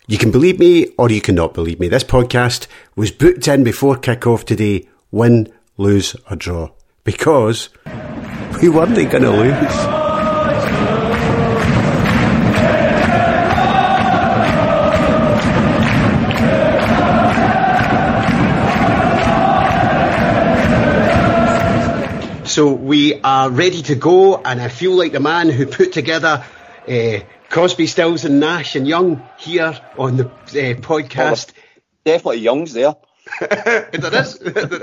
You can believe me or you cannot believe me. This podcast was booked in before kick-off today. Win, lose or draw. Because we weren't going to lose. So we are ready to go, and I feel like the man who put together Crosby, Stills and Nash and Young here on the podcast. Well, definitely Young's there. There is.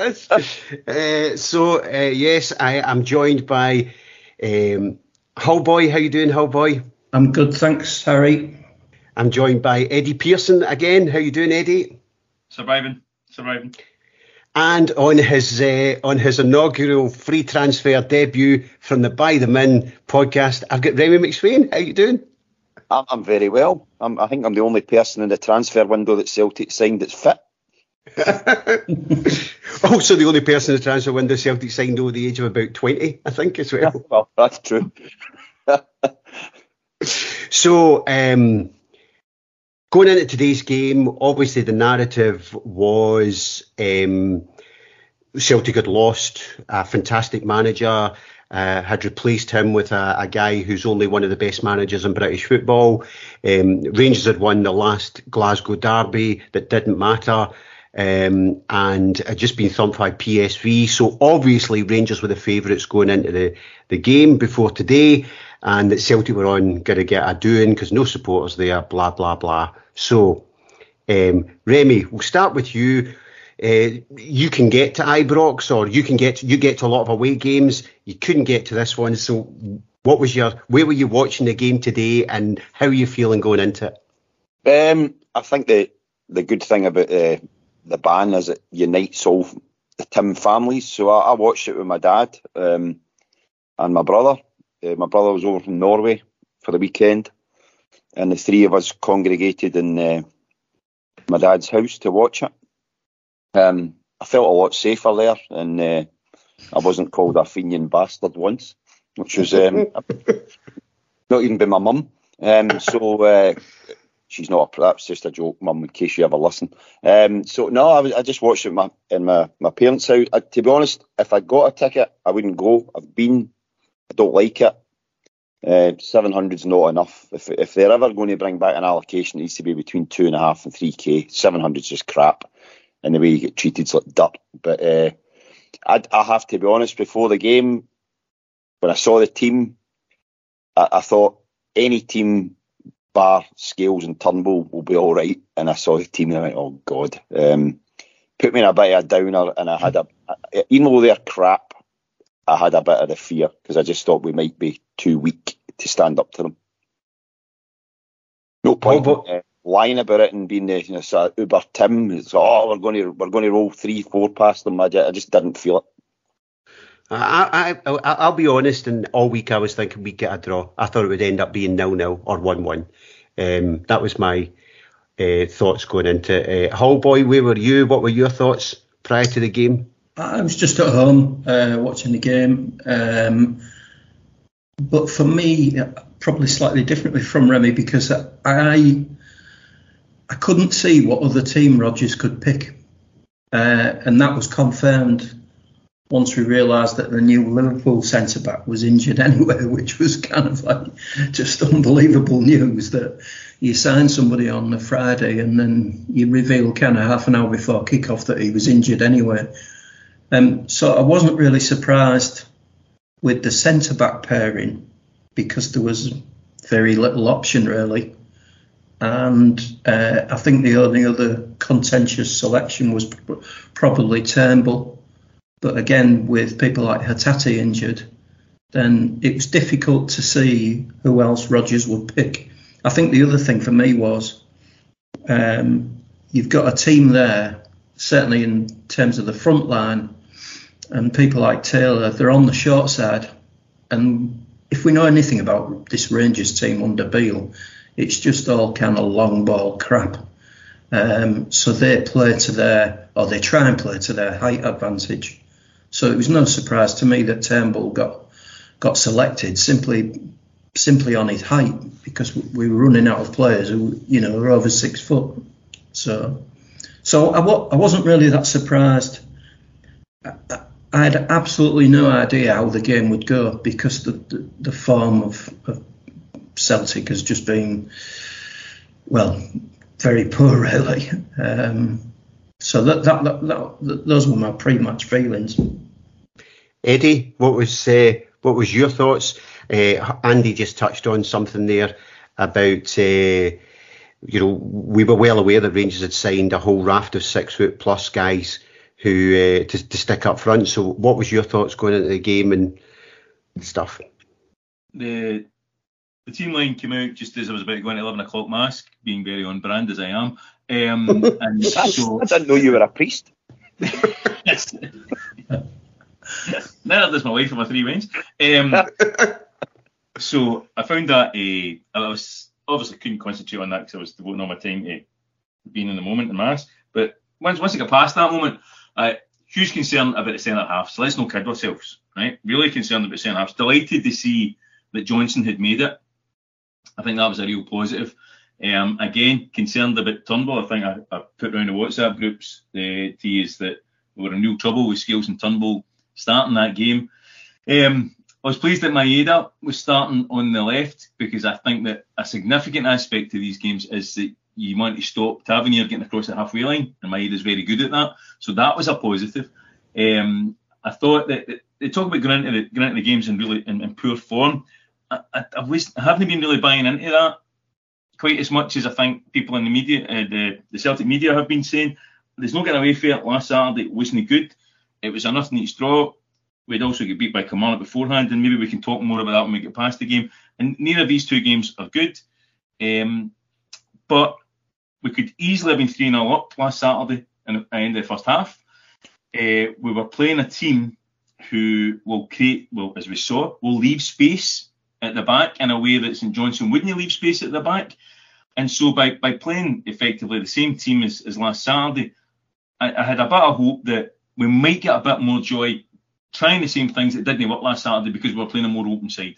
Yes, I am joined by Hull Boy. How you doing, Hull Boy? I'm good, thanks, Harry. I'm joined by Eddie Pearson again. How you doing, Eddie? Surviving. And on his inaugural free transfer debut from the By the Min podcast, I've got Remy McSwain. How you doing? I'm very well. I think I'm the only person in the transfer window that Celtic signed that's fit. Also the only person in the transfer window Celtic signed over the age of about 20, I think, as well. Yeah, well, that's true. So, going into today's game, obviously the narrative was Celtic had lost a fantastic manager, had replaced him with a guy who's only one of the best managers in British football. Rangers had won the last Glasgow derby that didn't matter, and had just been thumped by PSV. So obviously Rangers were the favourites going into the game before today, and that Celtic were going to get a doing because no supporters there, blah, blah, blah. So, Remy, we'll start with you. You can get to Ibrox, or you get to a lot of away games. You couldn't get to this one. So where were you watching the game today, and how are you feeling going into it? I think the good thing about the ban is it unites all the Tim families. So I watched it with my dad and my brother. My brother was over from Norway for the weekend, and the three of us congregated in my dad's house to watch it. I felt a lot safer there, and I wasn't called a Fenian bastard once, which was not even by my mum. So she's not. That's just a joke, Mum, in case you ever listen. So no, I just watched it in my parents' house. To be honest, if I got a ticket, I wouldn't go. I've been. I don't like it. 700's not enough. If they're ever going to bring back an allocation, it needs to be between 2.5 and 3k. 700's just crap, and the way you get treated like dirt. But I have to be honest. Before the game, when I saw the team, I thought any team bar Scales and Turnbull will be all right. And I saw the team and I went, oh God, put me in a bit of a downer. And I had even though they're crap, I had a bit of the fear because I just thought we might be too weak to stand up to them. No point lying about it and being the sort of Uber Tim. It's we're going to roll 3-4 past them. I just didn't feel it. I'll be honest, and all week I was thinking we'd get a draw. I thought it would end up being 0-0 or 1-1. That was my thoughts going into it. Hull Boy, where were you? What were your thoughts prior to the game? I was just at home watching the game. But for me, probably slightly differently from Remy, because I couldn't see what other team Rodgers could pick. And that was confirmed once we realised that the new Liverpool centre-back was injured anyway, which was kind of like just unbelievable news that you sign somebody on a Friday and then you reveal kind of half an hour before kick-off that he was injured anyway. So I wasn't really surprised with the centre-back pairing because there was very little option really. And I think the only other contentious selection was probably Turnbull. But again, with people like Hatate injured, then it was difficult to see who else Rodgers would pick. I think the other thing for me was you've got a team there, certainly in terms of the front line, and people like Taylor, they're on the short side. And if we know anything about this Rangers team under Beale, it's just all kind of long ball crap. So they play to they try and play to their height advantage. So it was no surprise to me that Turnbull got selected simply simply on his height, because we were running out of players who, were over 6 foot. So I wasn't really that surprised. I had absolutely no idea how the game would go, because the form of Celtic has just been, very poor, really. So those were my pre-match feelings. Eddie, what was your thoughts? Andy just touched on something there about, we were well aware that Rangers had signed a whole raft of 6 foot plus guys who to stick up front. So what was your thoughts going into the game and stuff? The team line came out just as I was about to go into 11 o'clock mask, being very on brand as I am. And so, I didn't know you were a priest. Neither does my wife for my 3 wings. So I found that I was obviously couldn't concentrate on that because I was devoting all my time to being in the moment in mass. But once I got past that moment, huge concern about the centre half. So let's not kid ourselves, right? Really concerned about centre halves. Delighted to see that Johnson had made it. I think that was a real positive. Again, concerned about Turnbull. I think I put around the WhatsApp groups to you that we were in real trouble with Scales and Turnbull starting that game. I was pleased that Maeda was starting on the left, because I think that a significant aspect to these games is that you want to stop Tavernier getting across the halfway line, and Maeda's very good at that. So that was a positive. I thought that they talk about going into the games in poor form. I haven't been really buying into that quite as much as I think people in the media, the Celtic media, have been saying. There's no getting away from it. Last Saturday it wasn't good. It was a nothing each draw. We'd also get beat by Kilmarnock beforehand, and maybe we can talk more about that when we get past the game. And neither of these 2 games are good. But we could easily have been 3-0 up last Saturday in the end of the first half. We were playing a team who will as we saw, will leave space at the back in a way that St Johnstone wouldn't leave space at the back. And so by playing effectively the same team as last Saturday, I had a bit of hope that we might get a bit more joy trying the same things that didn't work last Saturday, because we were playing a more open side.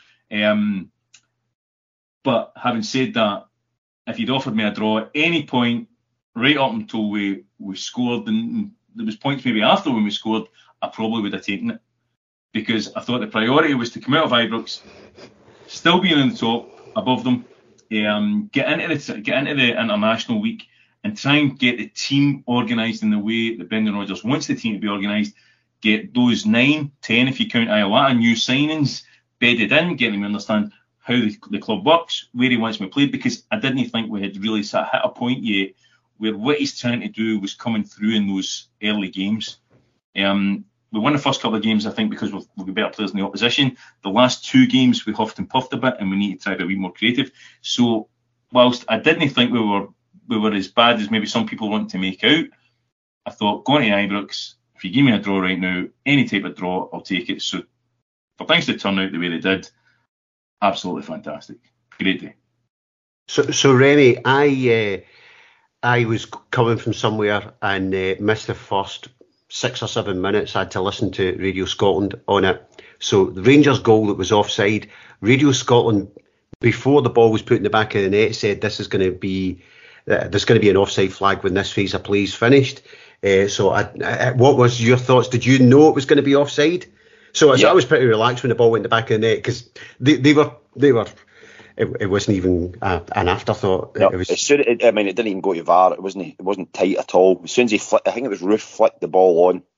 But having said that, if you'd offered me a draw at any point, right up until we scored, and there was points maybe after when we scored, I probably would have taken it. Because I thought the priority was to come out of Ibrox, still being on the top, above them, get into the international week, and try and get the team organised in the way that Brendan Rodgers wants the team to be organised. Get those 9, 10, if you count Iowata, new signings bedded in, get them to understand how the club works, where he wants me played, because I didn't think we had really hit a point yet where what he's trying to do was coming through in those early games. We won the first couple of games, I think, because we've got better players in the opposition. The last 2 games we huffed and puffed a bit, and we need to try to be a wee more creative. So whilst I didn't think we were as bad as maybe some people want to make out, I thought, going to Ibrox, if you give me a draw right now, any type of draw, I'll take it. So for things to turn out the way they did, absolutely fantastic. Great day. So Remy, I was coming from somewhere and missed the first 6 or 7 minutes. I had to listen to Radio Scotland on it. So the Rangers goal that was offside, Radio Scotland, before the ball was put in the back of the net, said there's going to be an offside flag when this phase of play is finished. So what was your thoughts? Did you know it was going to be offside? So I was pretty relaxed when the ball went in the back of the net, because they were. It wasn't even an afterthought. No, it didn't even go to VAR. It wasn't tight at all. As soon as he flicked, I think it was Roof flicked the ball on.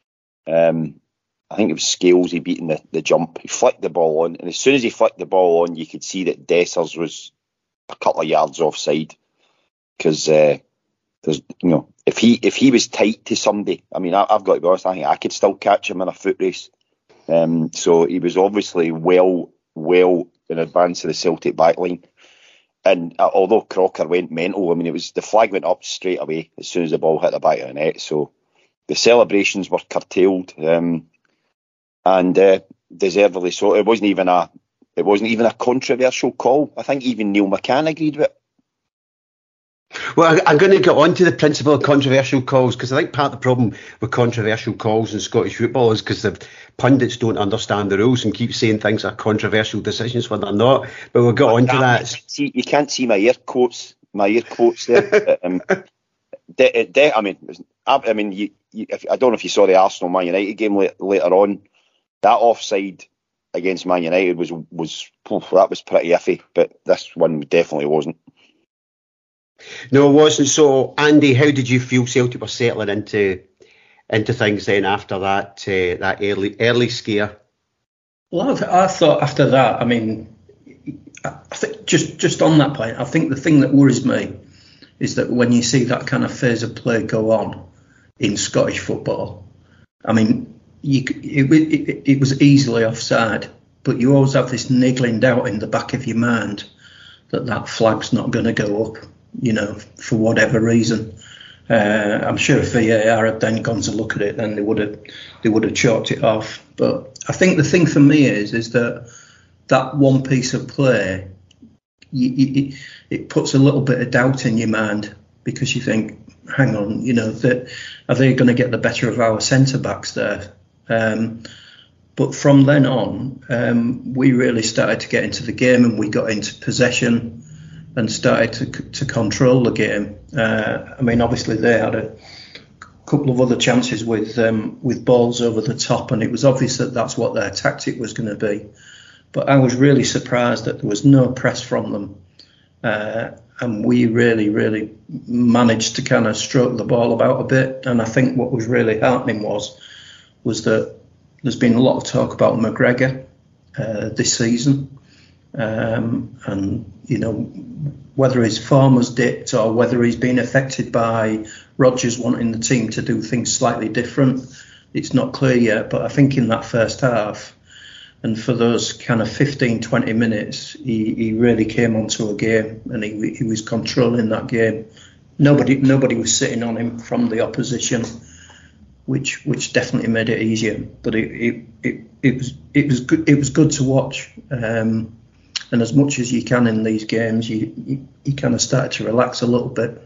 I think it was Scales he beat in the jump. He flicked the ball on, and as soon as he flicked the ball on, you could see that Dessers was a couple of yards offside, because there's, if he was tight to somebody, I mean, I've got to be honest, I think I could still catch him in a foot race. So he was obviously well in advance of the Celtic backline. And although Crocker went mental, I mean, the flag went up straight away as soon as the ball hit the back of the net. So the celebrations were curtailed, and deservedly so. It wasn't even a controversial call. I think even Neil McCann agreed with it. Well, I'm going to get on to the principle of controversial calls, because I think part of the problem with controversial calls in Scottish football is because the pundits don't understand the rules and keep saying things are controversial decisions when they're not. But we'll get on to that. See, you can't see my ear quotes there. I mean, I don't know if you saw the Arsenal Man United game later on. That offside against Man United was that was pretty iffy, but this one definitely wasn't. No, it wasn't. So, Andy, how did you feel Celtic were settling into things then after that that early scare? Well, I thought after that, I mean, I think just on that point, I think the thing that worries me is that when you see that kind of phase of play go on in Scottish football, I mean, it was easily offside, but you always have this niggling doubt in the back of your mind that flag's not going to go up, you know, for whatever reason. I'm sure if VAR had then gone to look at it, then they would have chalked it off. But I think the thing for me is that one piece of play, it puts a little bit of doubt in your mind, because you think, hang on, you know, are they going to get the better of our centre backs there? But from then on, we really started to get into the game, and we got into possession and started to control the game. I mean, obviously they had a couple of other chances with balls over the top, and it was obvious that that's what their tactic was going to be. But I was really surprised that there was no press from them, and we really managed to kind of stroke the ball about a bit. And I think what was really heartening was that there's been a lot of talk about McGregor this season, and you know, whether his form has dipped or whether he's been affected by Rodgers wanting the team to do things slightly different, it's not clear yet. But I think in that first half, and for those kind of 15-20 minutes, he really came onto a game, and he was controlling that game. Nobody was sitting on him from the opposition, which definitely made it easier. But it was good to watch. And as much as you can in these games, you kind of started to relax a little bit.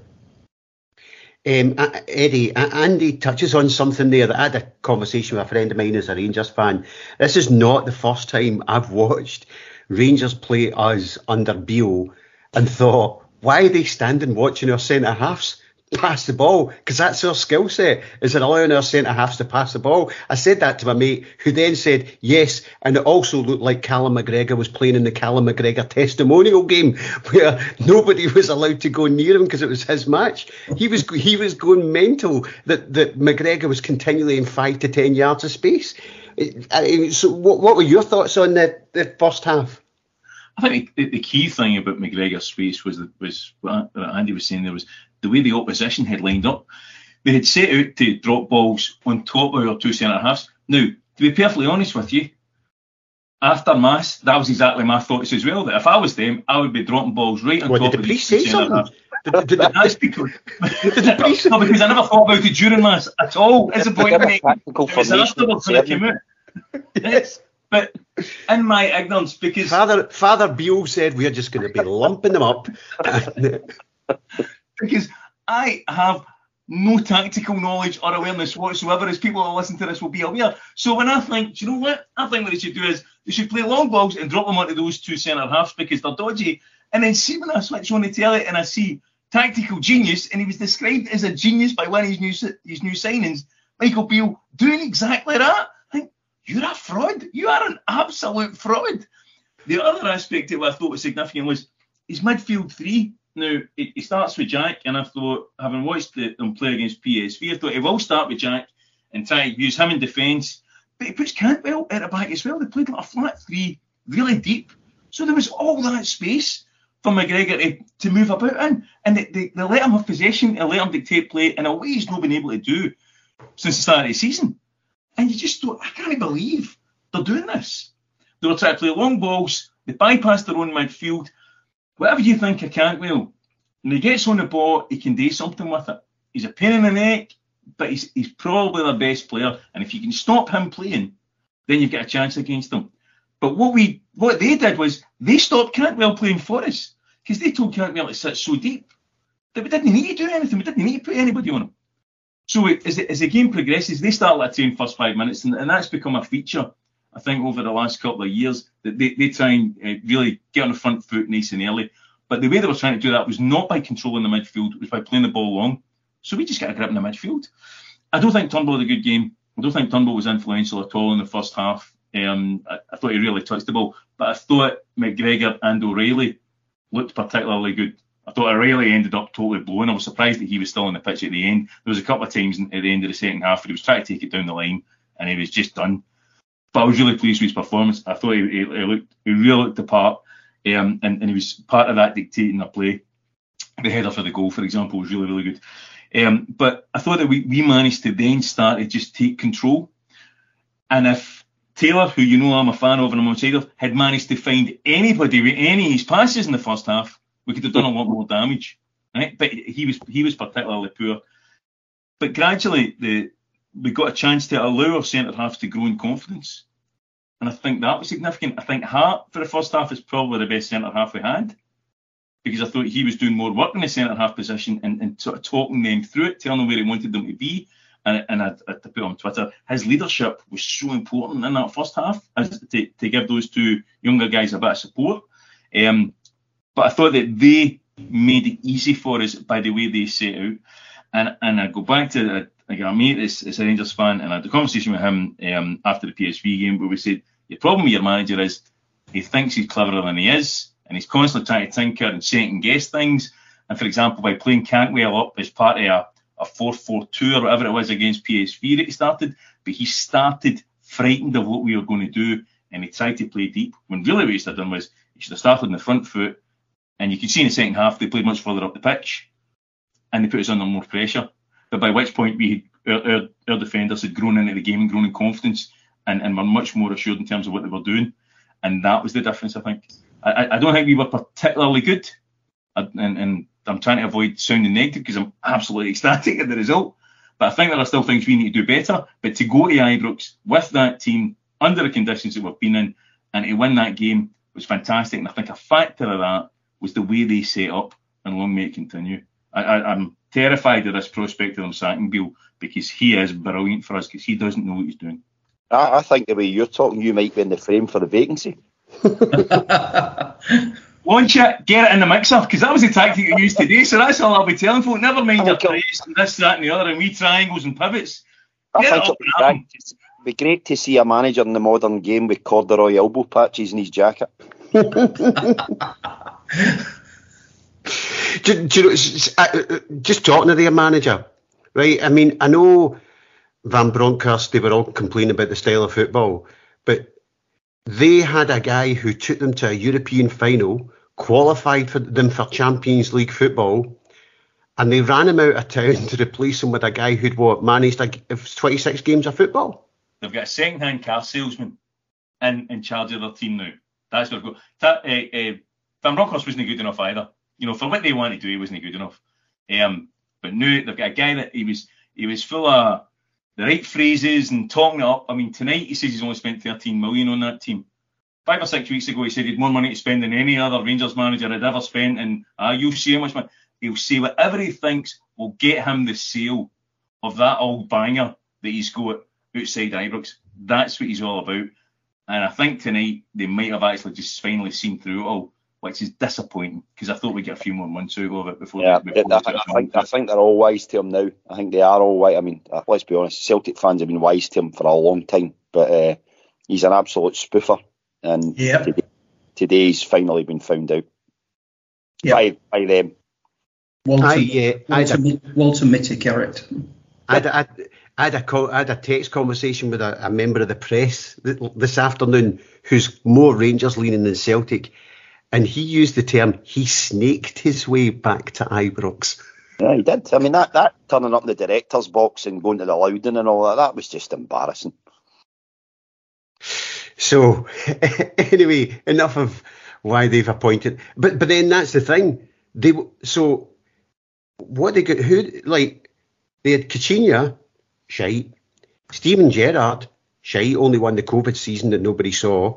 Eddie, Andy touches on something there that I had a conversation with a friend of mine who's a Rangers fan. This is not the first time I've watched Rangers play us under Beale and thought, why are they standing watching our centre halves pass the ball? Because that's our skill set, is it allowing our centre halves to pass the ball? I said that to my mate, who then said yes, and it also looked like Callum McGregor was playing in the Callum McGregor testimonial game, where nobody was allowed to go near him because it was his match. He was going mental that McGregor was continually in 5 to 10 yards of space. So what were your thoughts on the first half? I think the key thing about McGregor's space was what Andy was saying there, was the way the opposition had lined up. They had set out to drop balls on top of our two centre-halves. Now, to be perfectly honest with you, after Mass, that was exactly my thoughts as well, that if I was them, I would be dropping balls right on top of the centre-halves. That's because no, because I never thought about it during Mass at all. It's a point of making. It was afterwards when it came out. Yes. But in my ignorance, because Father Beale said we're just going to be lumping them up. Because I have no tactical knowledge or awareness whatsoever, as people who listen to this will be aware. So when I think, do you know what? I think what they should do is they should play long balls and drop them onto those two centre halves because they're dodgy. And then see when I switch on the telly and I see tactical genius, and he was described as a genius by one of his new signings, Michael Beale, doing exactly that. You're a fraud. You are an absolute fraud. The other aspect of what I thought was significant was his midfield three. Now, he starts with Jack, and I thought, having watched them play against PSV, I thought he will start with Jack and try to use him in defence. But he puts Cantwell at the back as well. They played like a flat three, really deep. So there was all that space for McGregor to move about in. And they let him have possession, and let him dictate play in a way he's not been able to do since the start of the season. And you just thought, I can't believe they're doing this. They were trying to play long balls. They bypassed their own midfield. Whatever you think of Cantwell, when he gets on the ball, he can do something with it. He's a pain in the neck, but he's probably their best player. And if you can stop him playing, then you've got a chance against them. But what they did was they stopped Cantwell playing for us, because they told Cantwell to sit so deep. that we didn't need to do anything. We didn't need to put anybody on them. So as the game progresses, they start like saying first 5 minutes, and that's become a feature, I think, over the last couple of years, that they try and really get on the front foot nice and early. But the way they were trying to do that was not by controlling the midfield, it was by playing the ball long. So we just got a grip in the midfield. I don't think Turnbull had a good game. I don't think Turnbull was influential at all in the first half. I thought he really touched the ball. But I thought McGregor and O'Reilly looked particularly good. I thought O'Reilly ended up totally blown. I was surprised that he was still on the pitch at the end. There was a couple of times at the end of the second half where he was trying to take it down the line and he was just done. But I was really pleased with his performance. I thought he really looked the part, and he was part of that dictating the play. The header for the goal, for example, was really, really good. But I thought that we managed to then start to just take control. And if Taylor, who you know I'm a fan of and I'm on side of, had managed to find anybody with any of his passes in the first half, we could have done a lot more damage. Right? But he was particularly poor. But gradually, we got a chance to allow our centre halves to grow in confidence. And I think that was significant. I think Hart, for the first half, is probably the best centre half we had. Because I thought he was doing more work in the centre half position and sort of talking them through it, telling them where he wanted them to be. And I put on Twitter, his leadership was so important in that first half as to give those two younger guys a bit of support. But I thought that they made it easy for us by the way they set out. And I go back to I got a mate is a Rangers fan, and I had a conversation with him after the PSV game where we said, the problem with your manager is he thinks he's cleverer than he is, and he's constantly trying to tinker and second guess things. And for example, by playing Cantwell up as part of a 4-4-2 or whatever it was against PSV that he started, but he started frightened of what we were going to do, and he tried to play deep, when really what he should have done was he should have started on the front foot, and you could see in the second half they played much further up the pitch, and they put us under more pressure. But by which point our defenders had grown into the game and grown in confidence and were much more assured in terms of what they were doing. And that was the difference, I think. I don't think we were particularly good. And I'm trying to avoid sounding negative because I'm absolutely ecstatic at the result. But I think there are still things we need to do better. But to go to Ibrox with that team under the conditions that we've been in and to win that game was fantastic. And I think a factor of that was the way they set up, and long may it continue. I'm terrified of this prospect of them sacking Beale because he is brilliant for us because he doesn't know what he's doing. I think the way you're talking, you might be in the frame for the vacancy. Launch it, get it in the mixer, because that was the tactic you used today, so that's all I'll be telling folk. Never mind your praise and this, that and the other, and wee triangles and pivots. I think it'd be great to see a manager in the modern game with corduroy elbow patches in his jacket. Do you know, just talking to their manager, right? I mean, I know Van Bronckhorst, they were all complaining about the style of football, but they had a guy who took them to a European final, qualified for them for Champions League football, and they ran him out of town to replace him with a guy who'd managed 26 games of football. They've got a second-hand car salesman in charge of their team now. That's what I've got. Van Bronckhorst wasn't good enough either. You know, for what they wanted to do, he wasn't good enough. But now they've got a guy that he was full of the right phrases and talking it up. I mean, tonight he says he's only spent 13 million on that team. 5 or 6 weeks ago, he said he had more money to spend than any other Rangers manager had ever spent. And you'll see how much money. He'll say whatever he thinks will get him the sale of that old banger that he's got outside Ibrox. That's what he's all about. And I think tonight they might have actually just finally seen through it all, which is disappointing because I thought we'd get a few more months out of it before. Yeah, I think they're all wise to him now. I think they are all wise. I mean, let's be honest, Celtic fans have been wise to him for a long time, but he's an absolute spoofer, and today he's finally been found out by them. Walter Mitty character. I had a text conversation with a member of the press this afternoon who's more Rangers leaning than Celtic. And he used the term, he snaked his way back to Ibrox. Yeah, he did. I mean, that turning up in the director's box and going to the Loudon and all that was just embarrassing. So, anyway, enough of why they've appointed. But then that's the thing. They had Caixinha, shite. Steven Gerrard, shite, only won the COVID season that nobody saw.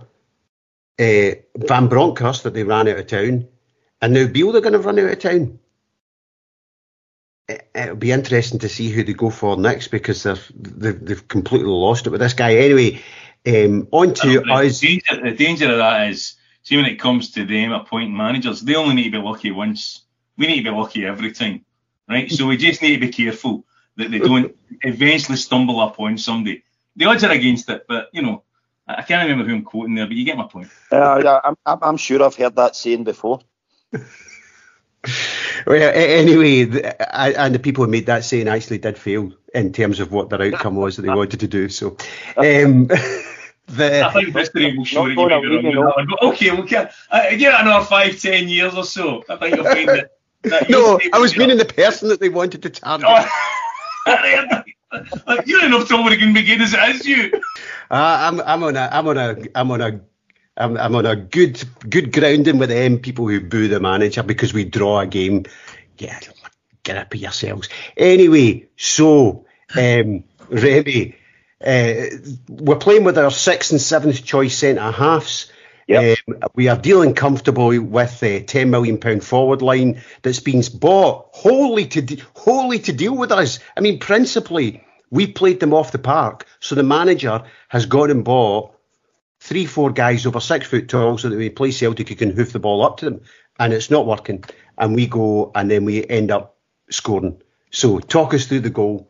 Van Bronckhorst that they ran out of town, and now Beale they're going to run out of town. it'll be interesting to see who they go for next, because they've completely lost it with this guy. Anyway, on to us. The danger of that is, see, when it comes to them appointing managers, they only need to be lucky once. We need to be lucky every time, right? So we just need to be careful that they don't eventually stumble upon somebody. The odds are against it, but, I can't remember who I'm quoting there, but you get my point. I'm sure I've heard that saying before. Well, anyway, and the people who made that saying actually did fail in terms of what their outcome was that they wanted to do. So, I think history will show that you may be wrong. Okay, we can give it another 5-10 years or so. I think you'll find that no, I was meaning the person that they wanted to target. You're enough trouble to begin as it is you. I'm on a good grounding with them people who boo the manager because we draw a game. Yeah, get up with yourselves. Anyway, so Remy, we're playing with our 6th and 7th choice centre halves. Yep. We are dealing comfortably with a £10 million forward line that's been bought wholly to deal with us. I mean, principally, we played them off the park, so the manager has gone and bought 3-4 guys over 6 foot tall so that we play Celtic who can hoof the ball up to them, and it's not working. And we go and then we end up scoring. So talk us through the goal.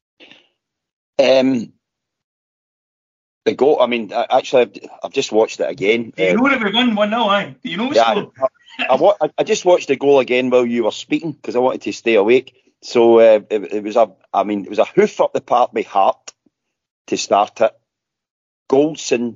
The goal, I mean, actually, I've just watched it again. Do you know that we won 1-0, aye? Do you know I just watched the goal again while you were speaking because I wanted to stay awake. So it was a hoof up the park by Hart to start it. Goldson,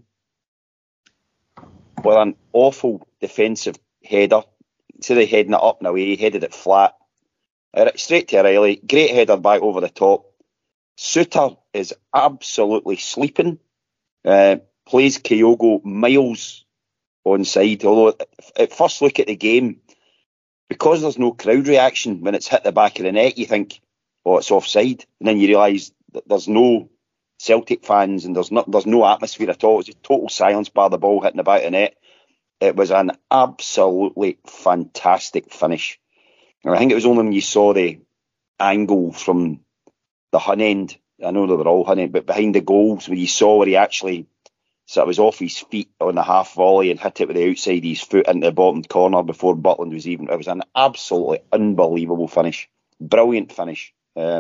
with an awful defensive header, instead of heading it up and away, he headed it flat. Straight to Riley, great header back over the top. Suter is absolutely sleeping. Plays Kyogo miles onside, although at first look at the game, because there's no crowd reaction when it's hit the back of the net, you think, oh, it's offside. And then you realise that there's no Celtic fans and there's no atmosphere at all. It's just total silence bar the ball hitting the back of the net. It was an absolutely fantastic finish. And I think it was only when you saw the angle from the Hun end, I know they were all Hun end, but behind the goals, where you saw where he actually was off his feet on the half volley and hit it with the outside of his foot into the bottom corner before Butland was even. It was an absolutely unbelievable finish. Brilliant finish.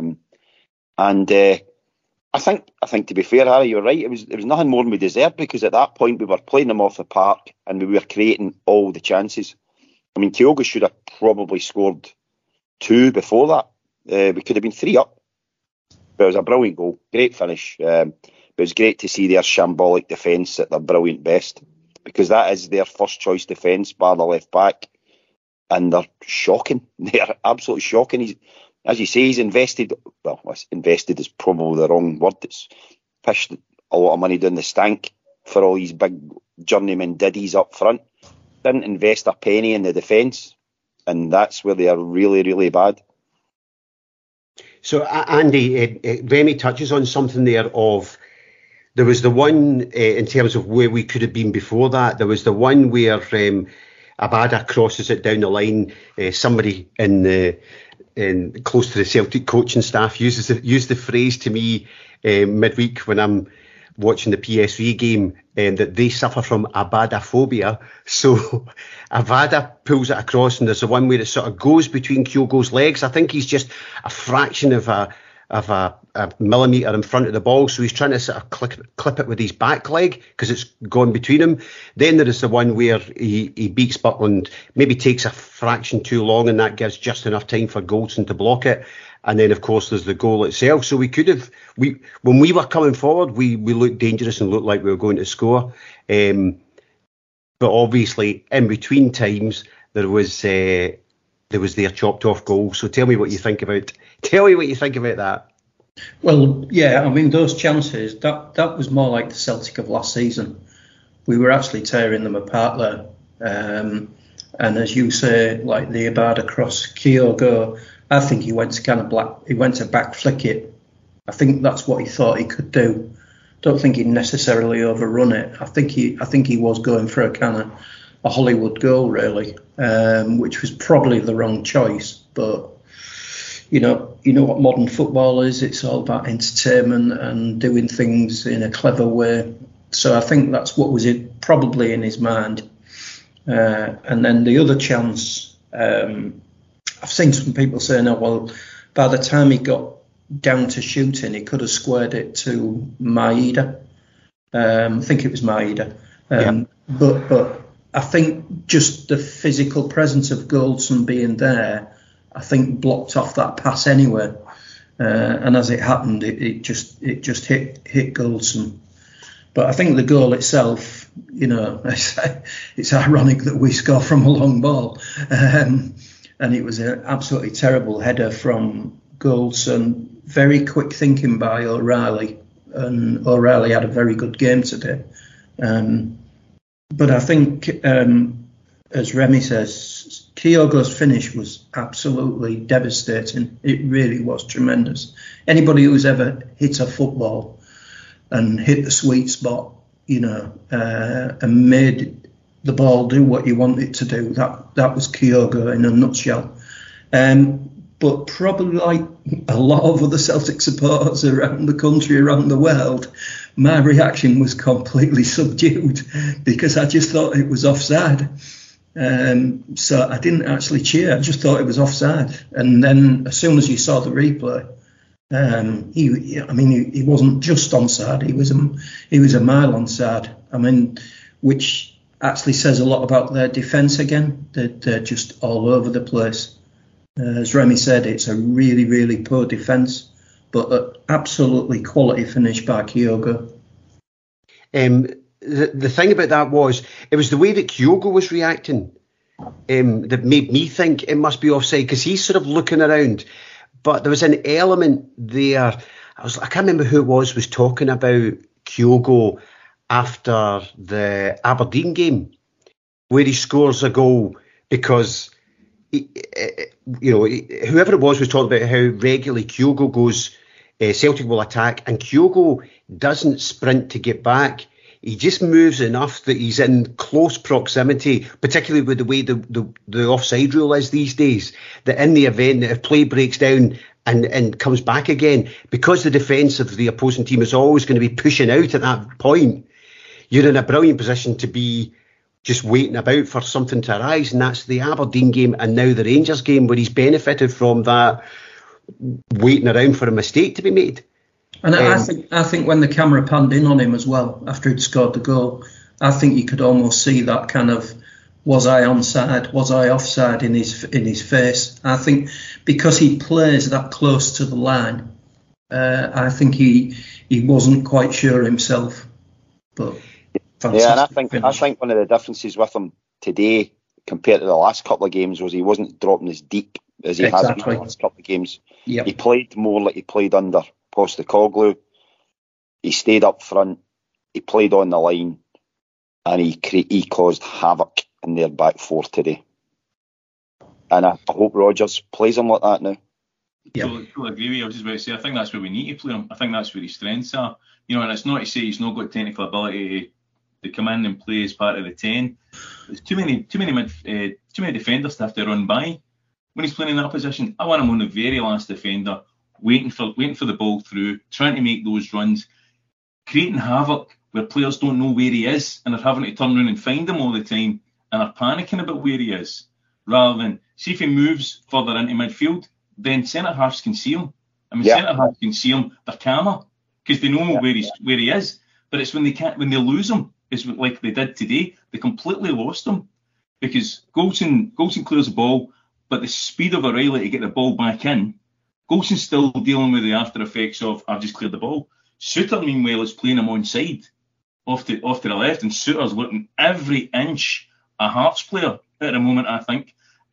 I think to be fair, Harry, you're right. It was nothing more than we deserved, because at that point we were playing them off the park and we were creating all the chances. I mean, Kyogo should have probably scored 2 before that. We could have been 3 up. But it was a brilliant goal. Great finish. It was great to see their shambolic defence at their brilliant best, because that is their first choice defence, bar the left back, and they're shocking. They're absolutely shocking. As you say, he's invested. Well, invested is probably the wrong word. It's pushed a lot of money down the stank for all these big journeyman diddies up front. Didn't invest a penny in the defence, and that's where they are really, really bad. So, Andy, Remy touches on something there of, there was the one in terms of where we could have been before that. There was the one where Abada crosses it down the line. Somebody close to the Celtic coaching staff used the phrase to me midweek when I'm watching the PSV game, that they suffer from Abadaphobia. So Abada pulls it across, and there's the one where it sort of goes between Kyogo's legs. I think he's just a fraction of a millimetre in front of the ball, so he's trying to sort of clip it with his back leg because it's gone between him. Then there is the one where he beats Butland, maybe takes a fraction too long, and that gives just enough time for Goldson to block it. And then, of course, there's the goal itself. So we could have, when we were coming forward, we looked dangerous and looked like we were going to score. But obviously, in between times, there was their chopped off goal. So tell me what you think about that. Well, yeah, I mean, those chances, that was more like the Celtic of last season. We were actually tearing them apart there. And as you say, like the Abada cross, Kyogo, I think he went to back flick it. I think that's what he thought he could do. Don't think he'd necessarily overrun it. I think he was going for a kind of a Hollywood goal, really, which was probably the wrong choice. But you know what modern football is. It's all about entertainment and doing things in a clever way. So I think that's what was probably in his mind. And then the other chance, I've seen some people saying, "Oh well, by the time he got down to shooting, he could have squared it to Maeda." I think it was Maeda. But I think just the physical presence of Goldson being there, I think blocked off that pass anyway. And as it happened, it just hit Goldson. But I think the goal itself, you know, it's ironic that we score from a long ball. And it was an absolutely terrible header from Goldson. Very quick thinking by O'Reilly. And O'Reilly had a very good game today. But I think, as Remy says, Kyogo's finish was absolutely devastating. It really was tremendous. Anybody who's ever hit a football and hit the sweet spot, you know, and made the ball do what you want it to do, that was Kyogo in a nutshell. But probably like a lot of other Celtic supporters around the country, around the world, my reaction was completely subdued because I just thought it was offside. So I didn't actually cheer. I just thought it was offside. And then as soon as you saw the replay, he wasn't just onside. He was a mile onside. I mean, which actually says a lot about their defence again. They're just all over the place. As Remy said, it's a really, really poor defence, but an absolutely quality finish by Kyogo. The thing about that was, it was the way that Kyogo was reacting that made me think it must be offside, because he's sort of looking around. But there was an element there. I can't remember who it was talking about Kyogo after the Aberdeen game, where he scores a goal because, whoever it was talking about how regularly Kyogo goes, Celtic will attack, and Kyogo doesn't sprint to get back. He just moves enough that he's in close proximity, particularly with the way the offside rule is these days, that in the event that if play breaks down and comes back again, because the defence of the opposing team is always going to be pushing out at that point, you're in a brilliant position to be just waiting about for something to arise. And that's the Aberdeen game and now the Rangers game, where he's benefited from that, waiting around for a mistake to be made. And I think when the camera panned in on him as well after he'd scored the goal, I think you could almost see that kind of, was I onside, was I offside in his face. I think because he plays that close to the line, I think he wasn't quite sure himself. But yeah, and I think one of the differences with him today compared to the last couple of games was he wasn't dropping as deep as he has been in the last couple of games. Yep. He played more like he played under Postecoglou. He stayed up front, he played on the line, and he caused havoc in their back four today. And I hope Rodgers plays him like that now. Yeah, totally agree with you. I was just about to say, I think that's where we need to play him. I think that's where his strengths are. And it's not to say he's not got technical ability to come in and play as part of the 10. There's too many defenders to have to run by when he's playing in that position. I want him on the very last defender, waiting for the ball through, trying to make those runs, creating havoc where players don't know where he is and are having to turn around and find him all the time and are panicking about where he is, rather than see if he moves further into midfield, then centre halves can see him. Centre halves can see him, they're calmer because they know where he is. But it's when they lose him, it's like they did today, they completely lost him because Goldson clears the ball, but the speed of O'Reilly to get the ball back in, Goldson's still dealing with the after effects of I've just cleared the ball. Suter, meanwhile, is playing him on side, off to the left, and Suter's looking every inch a Hearts player at the moment, I think.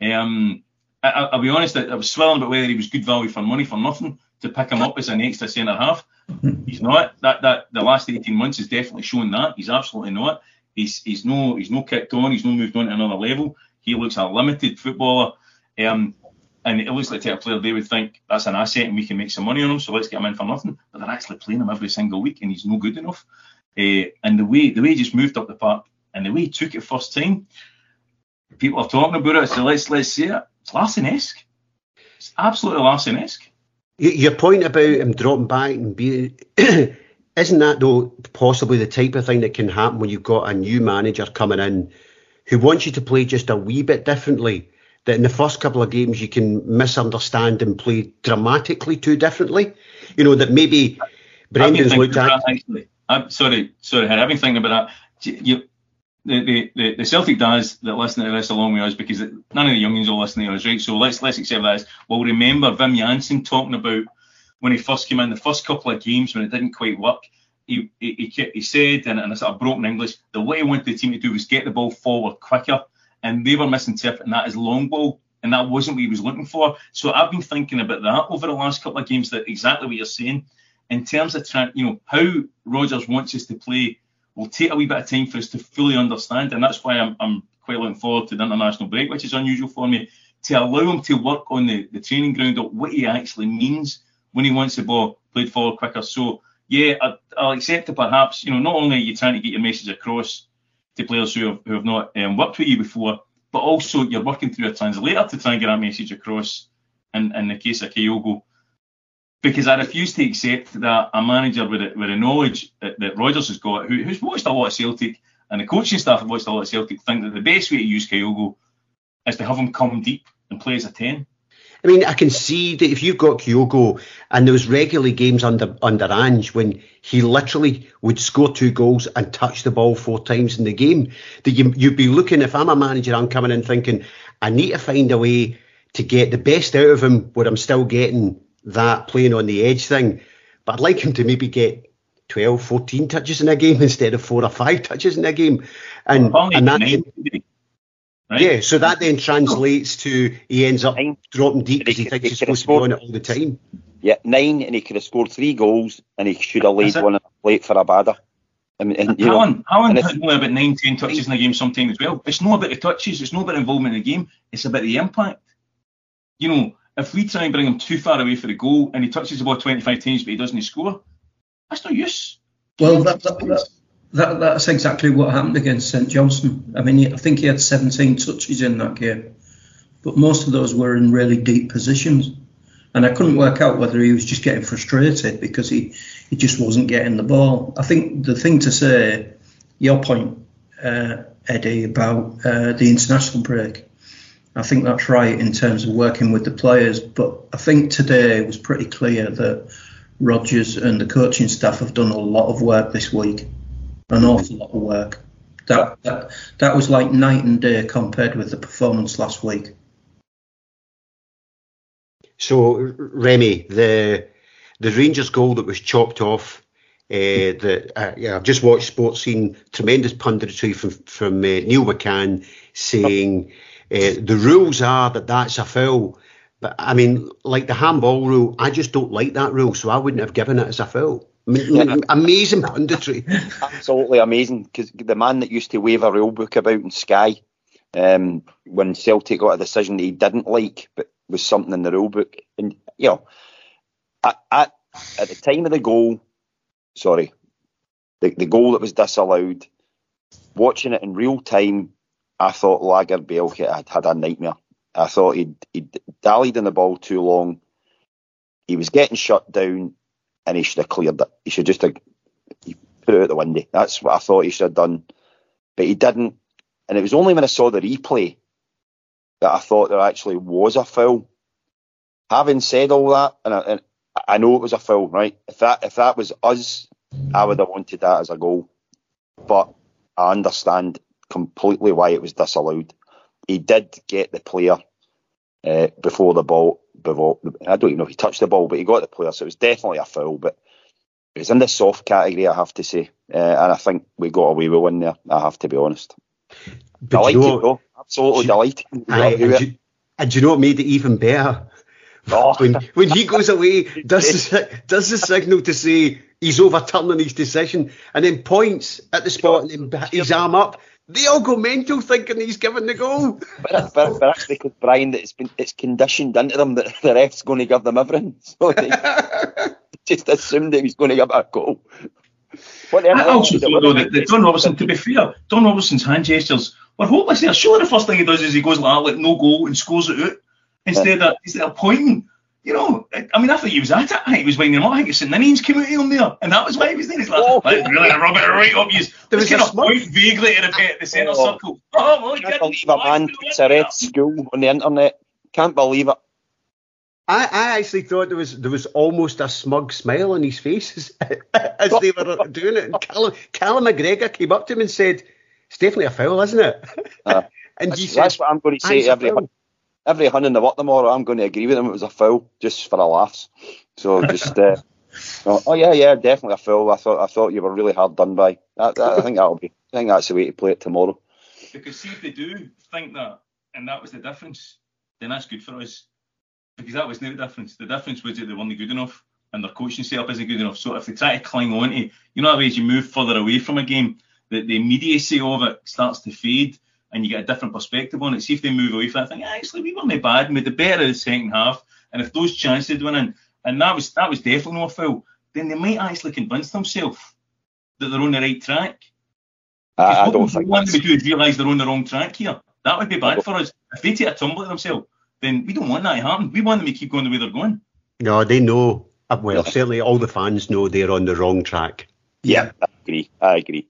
I'll be honest, I was swelling about whether he was good value for money for nothing to pick him up as an extra centre half. He's not. That the last 18 months has definitely shown that. He's absolutely not. He's no kicked on. He's no moved on to another level. He looks a limited footballer. And it looks like to a player they would think that's an asset and we can make some money on him, so let's get him in for nothing. But they're actually playing him every single week and he's no good enough. And the way he just moved up the park and the way he took it first time, people are talking about it, so let's see it. It's Larsson-esque. It's absolutely Larsson-esque. Your point about him dropping back and being... Isn't that, though, possibly the type of thing that can happen when you've got a new manager coming in who wants you to play just a wee bit differently? That in the first couple of games you can misunderstand and play dramatically too differently? That maybe Brendan's looked at... Sorry, I've been thinking about that. The Celtic guys that listen to this along with us, because none of the youngins will listen to us, right? So let's accept that as, well, remember Wim Jansen talking about when he first came in, the first couple of games when it didn't quite work, he said, in a sort of broken English, the way he wanted the team to do was get the ball forward quicker, and they were misinterpreting that as long ball, and that wasn't what he was looking for. So I've been thinking about that over the last couple of games, that exactly what you're saying, in terms of how Rodgers wants us to play will take a wee bit of time for us to fully understand, and that's why I'm quite looking forward to the international break, which is unusual for me, to allow him to work on the training ground of what he actually means when he wants the ball played forward quicker. So, yeah, I'll accept it perhaps. Not only are you trying to get your message across to players who have not worked with you before, but also you're working through a translator to try and get that message across in the case of Kyogo. Because I refuse to accept that a manager with the knowledge that Rodgers has got, who's watched a lot of Celtic, and the coaching staff have watched a lot of Celtic, think that the best way to use Kyogo is to have him come deep and play as a 10. I mean, I can see that if you've got Kyogo, and there was regularly games under Ange when he literally would score 2 goals and touch the ball 4 times in the game, that you'd be looking, if I'm a manager, I'm coming in thinking, I need to find a way to get the best out of him where I'm still getting that playing on the edge thing. But I'd like him to maybe get 12, 14 touches in a game instead of 4 or 5 touches in a game. And that... Right. Yeah, so that then translates to he ends up dropping deep because he thinks he's supposed to be on it all the time. Yeah, 9, and he could have scored 3 goals, and he should have laid one on the plate for Abada. Alan had only about 9, 10 touches in a game sometimes as well. It's not about the touches, it's not about involvement in the game, it's about the impact. If we try and bring him too far away for the goal and he touches the ball 25 times but he doesn't score, that's no use. Well, that's exactly what happened against St Johnstone. I mean, I think he had 17 touches in that game, but most of those were in really deep positions. And I couldn't work out whether he was just getting frustrated because he just wasn't getting the ball. I think the thing to say, your point, Eddie, about the international break, I think that's right in terms of working with the players. But I think today it was pretty clear that Rodgers and the coaching staff have done a lot of work this week. An awful lot of work. That was like night and day compared with the performance last week. So, Remy, the Rangers goal that was chopped off, I've just watched Sports Scene, tremendous punditry from Neil McCann saying the rules are that's a foul. But, I mean, like the handball rule, I just don't like that rule, so I wouldn't have given it as a foul. Amazing punditry. Absolutely amazing, because the man that used to wave a rule book about in Sky when Celtic got a decision that he didn't like, but was something in the rule book. And, at the time of the goal, the goal that was disallowed, watching it in real time, I thought Lagerbielke had a nightmare. I thought he'd dallied on the ball too long. He was getting shut down, and he should have cleared it. He should just have put it out the window. That's what I thought he should have done. But he didn't. And it was only when I saw the replay that I thought there actually was a foul. Having said all that, and I know it was a foul, right? If that was us, I would have wanted that as a goal. But I understand completely why it was disallowed. He did get the player before the ball. I don't even know if he touched the ball, but he got the player, so it was definitely a foul. But it was in the soft category, I have to say, and I think we got away with one there. I have to be honest. But I liked it though, absolutely delighted. And do you know what made it even better? Oh. When he goes away, does the signal to say he's overturning his decision, and then points at the spot and then his arm up. They all go mental thinking he's given the goal. But that's because, Brian, it's conditioned into them that the ref's going to give them everything. So they just assumed that he's going to give a goal. I also thought, though, that Don Robertson, to be fair, Don Robertson's hand gestures were hopeless there. Surely the first thing he does is he goes like no goal, and scores it out. instead of pointing. You know, I mean, I thought he was at it. I think he was winding him up. I think St Ninians came out of him there, and that was why he was there. He's like, let's really rub it right up. There was kind of point vaguely at the centre circle. Oh, my God. I can't believe a man puts a red school on the internet. Can't believe it. I actually thought there was almost a smug smile on his face as they were doing it. And Callum McGregor came up to him and said, "It's definitely a foul, isn't it?" And that's what I'm going to say to every hun in the work tomorrow. I'm going to agree with him. It was a foul, just for a laughs. So just, yeah, definitely a foul. I thought you were really hard done by. I think that's the way to play it tomorrow. Because see, if they do think that, and that was the difference, then that's good for us. Because that was the difference. The difference was that they weren't good enough, and their coaching setup isn't good enough. So if they try to cling on to, that way as you move further away from a game, the immediacy of it starts to fade. And you get a different perspective on it. See if they move away from it. I think, actually, we weren't bad. We did better in the second half. And if those chances went in, and that was definitely no foul, then they might actually convince themselves that they're on the right track. I don't think what they do is realise they're on the wrong track here. That would be bad for us. If they take a tumble at themselves, then we don't want that to happen. We want them to keep going the way they're going. No, they know. Well, certainly all the fans know they're on the wrong track. Yeah, I agree.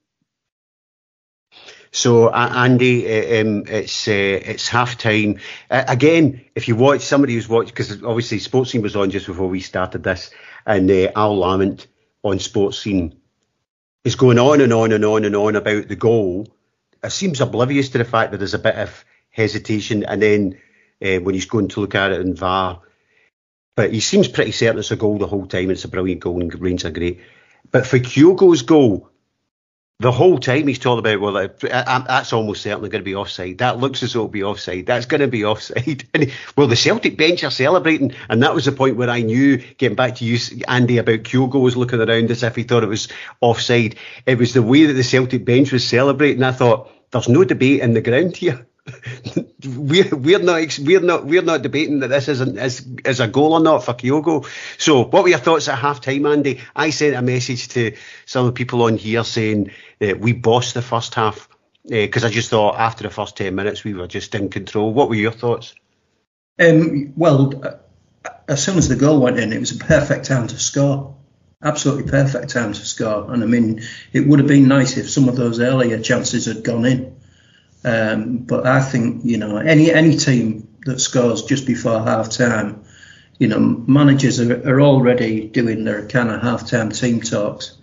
So, Andy, it's half time. Again, if you watch, somebody who's watched, because obviously Sports Scene was on just before we started this, and Al Lamont on Sports Scene is going on and on and on and on about the goal. It seems oblivious to the fact that there's a bit of hesitation, and then when he's going to look at it in VAR, but he seems pretty certain it's a goal the whole time. It's a brilliant goal and Rangers are great. But for Kyogo's goal, the whole time he's talking about, well, that's almost certainly going to be offside. That looks as though it'll be offside. That's going to be offside. And, well, the Celtic bench are celebrating, and that was the point where I knew, getting back to you, Andy, about Kyogo was looking around as if he thought it was offside. It was the way that the Celtic bench was celebrating. I thought, there's no debate in the ground here. we're not debating that this is a goal or not for Kyogo. So what were your thoughts at half time, Andy? I sent a message to some of the people on here saying that we bossed the first half because I just thought after the first 10 minutes we were just in control. What were your thoughts? Well, as soon as the goal went in, it was a perfect time to score. Absolutely perfect time to score. And I mean, it would have been nice if some of those earlier chances had gone in. But I think, any team that scores just before half time, managers are already doing their kind of half time team talks.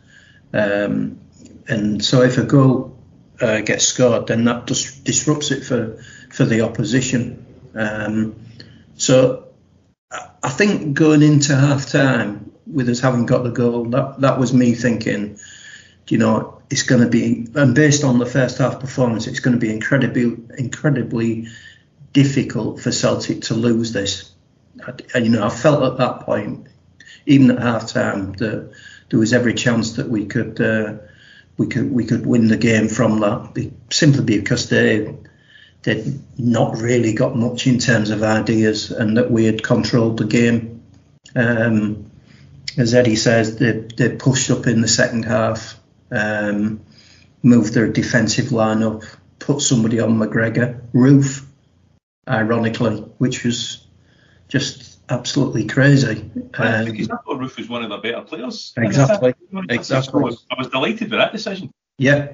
And so if a goal gets scored, then that just disrupts it for the opposition. So I think going into half time with us having got the goal, that was me thinking, it's going to be, and based on the first half performance, it's going to be incredibly difficult for Celtic to lose this. I felt at that point, even at half time, that there was every chance that we could win the game from that, simply because they'd not really got much in terms of ideas, and that we had controlled the game. As Eddie says, they pushed up in the second half. Moved their defensive line up, put somebody on McGregor, Roof, ironically, which was just absolutely crazy. Because I thought Roof was one of the better players. Exactly. I was delighted with that decision. Yeah.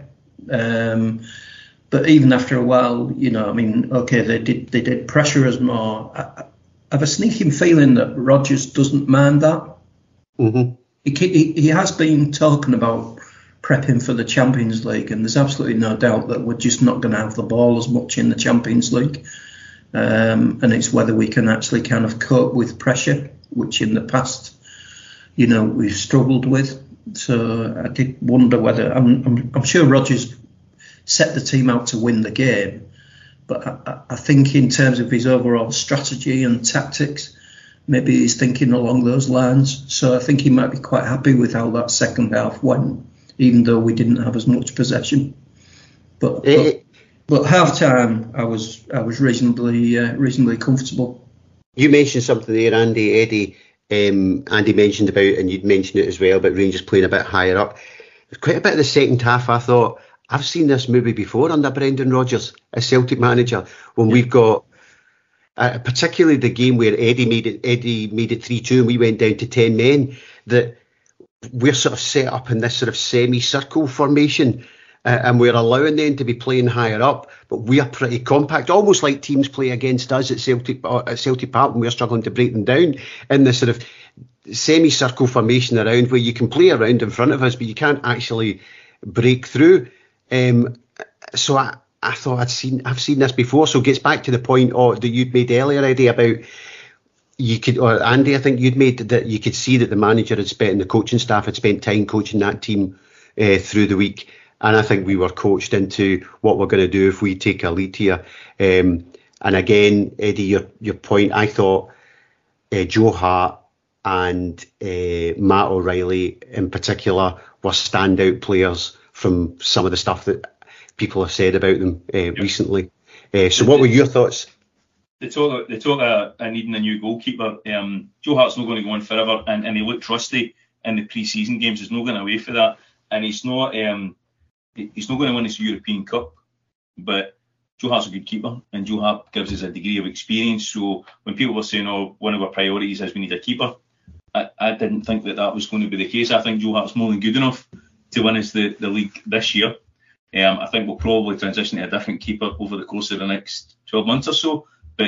But even after a while, okay, they did pressure us more. I have a sneaking feeling that Rodgers doesn't mind that. Mm-hmm. He has been talking about prepping for the Champions League, and there's absolutely no doubt that we're just not going to have the ball as much in the Champions League, and it's whether we can actually kind of cope with pressure, which in the past, we've struggled with. So I did wonder whether I'm sure Rodgers set the team out to win the game, but I think in terms of his overall strategy and tactics, maybe he's thinking along those lines. So I think he might be quite happy with how that second half went, even though we didn't have as much possession. But half time, I was reasonably comfortable. You mentioned something there, Andy. Eddie, Andy mentioned about, and you'd mentioned it as well, about Rangers playing a bit higher up. Quite a bit of the second half, I thought, I've seen this movie before under Brendan Rodgers as Celtic manager, when we've got particularly the game where Eddie made it 3-2 and we went down to 10 men, that we're sort of set up in this sort of semi-circle formation, and we're allowing them to be playing higher up, but we are pretty compact, almost like teams play against us at Celtic Park when we're struggling to break them down in this sort of semi-circle formation around, where you can play around in front of us, but you can't actually break through. So I thought I've seen this before. So it gets back to the point that you'd made earlier, Eddie, about or Andy, I think you'd made that you could see that the manager had spent and the coaching staff had spent time coaching that team through the week. And I think we were coached into what we're going to do if we take a lead here. And again, Eddie, your point, I thought Joe Hart and Matt O'Reilly in particular were standout players from some of the stuff that people have said about them recently. So what were your thoughts? They talk of needing a new goalkeeper. Joe Hart's not going to go on forever, and he looked trusty in the pre-season games. He's not going away for that, and he's not going to win this European Cup. But Joe Hart's a good keeper, and Joe Hart gives us a degree of experience. So when people were saying, one of our priorities is we need a keeper, I didn't think that was going to be the case. I think Joe Hart's more than good enough to win us the league this year. I think we'll probably transition to a different keeper over the course of the next 12 months or so. But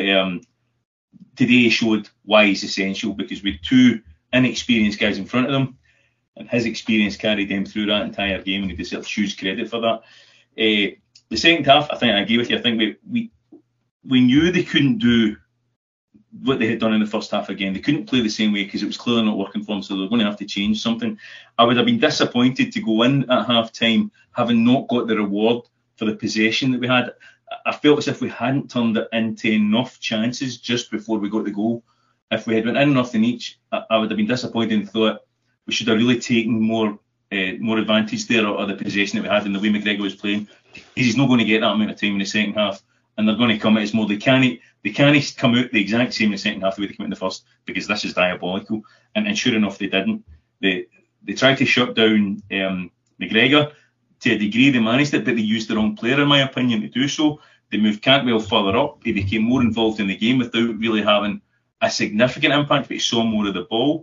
today showed why he's essential, because with two inexperienced guys in front of them, and his experience carried them through that entire game, and he deserves huge credit for that. The second half, I think I agree with you. I think we knew they couldn't do what they had done in the first half again. They couldn't play the same way because it was clearly not working for them, so they were going to have to change something. I would have been disappointed to go in at half time having not got the reward for the possession that we had. I felt as if we hadn't turned it into enough chances just before we got the goal. If we had went in enough in each, I would have been disappointed and thought we should have really taken more advantage there of the possession that we had in the way McGregor was playing. He's not going to get that amount of time in the second half, and they're going to come at us more. They can't come out the exact same in the second half the way they came out in the first, because this is diabolical. And sure enough, they didn't. They tried to shut down McGregor. To a degree, they managed it, but they used the wrong player, in my opinion, to do so. They moved Cantwell further up. He became more involved in the game without really having a significant impact, but he saw more of the ball.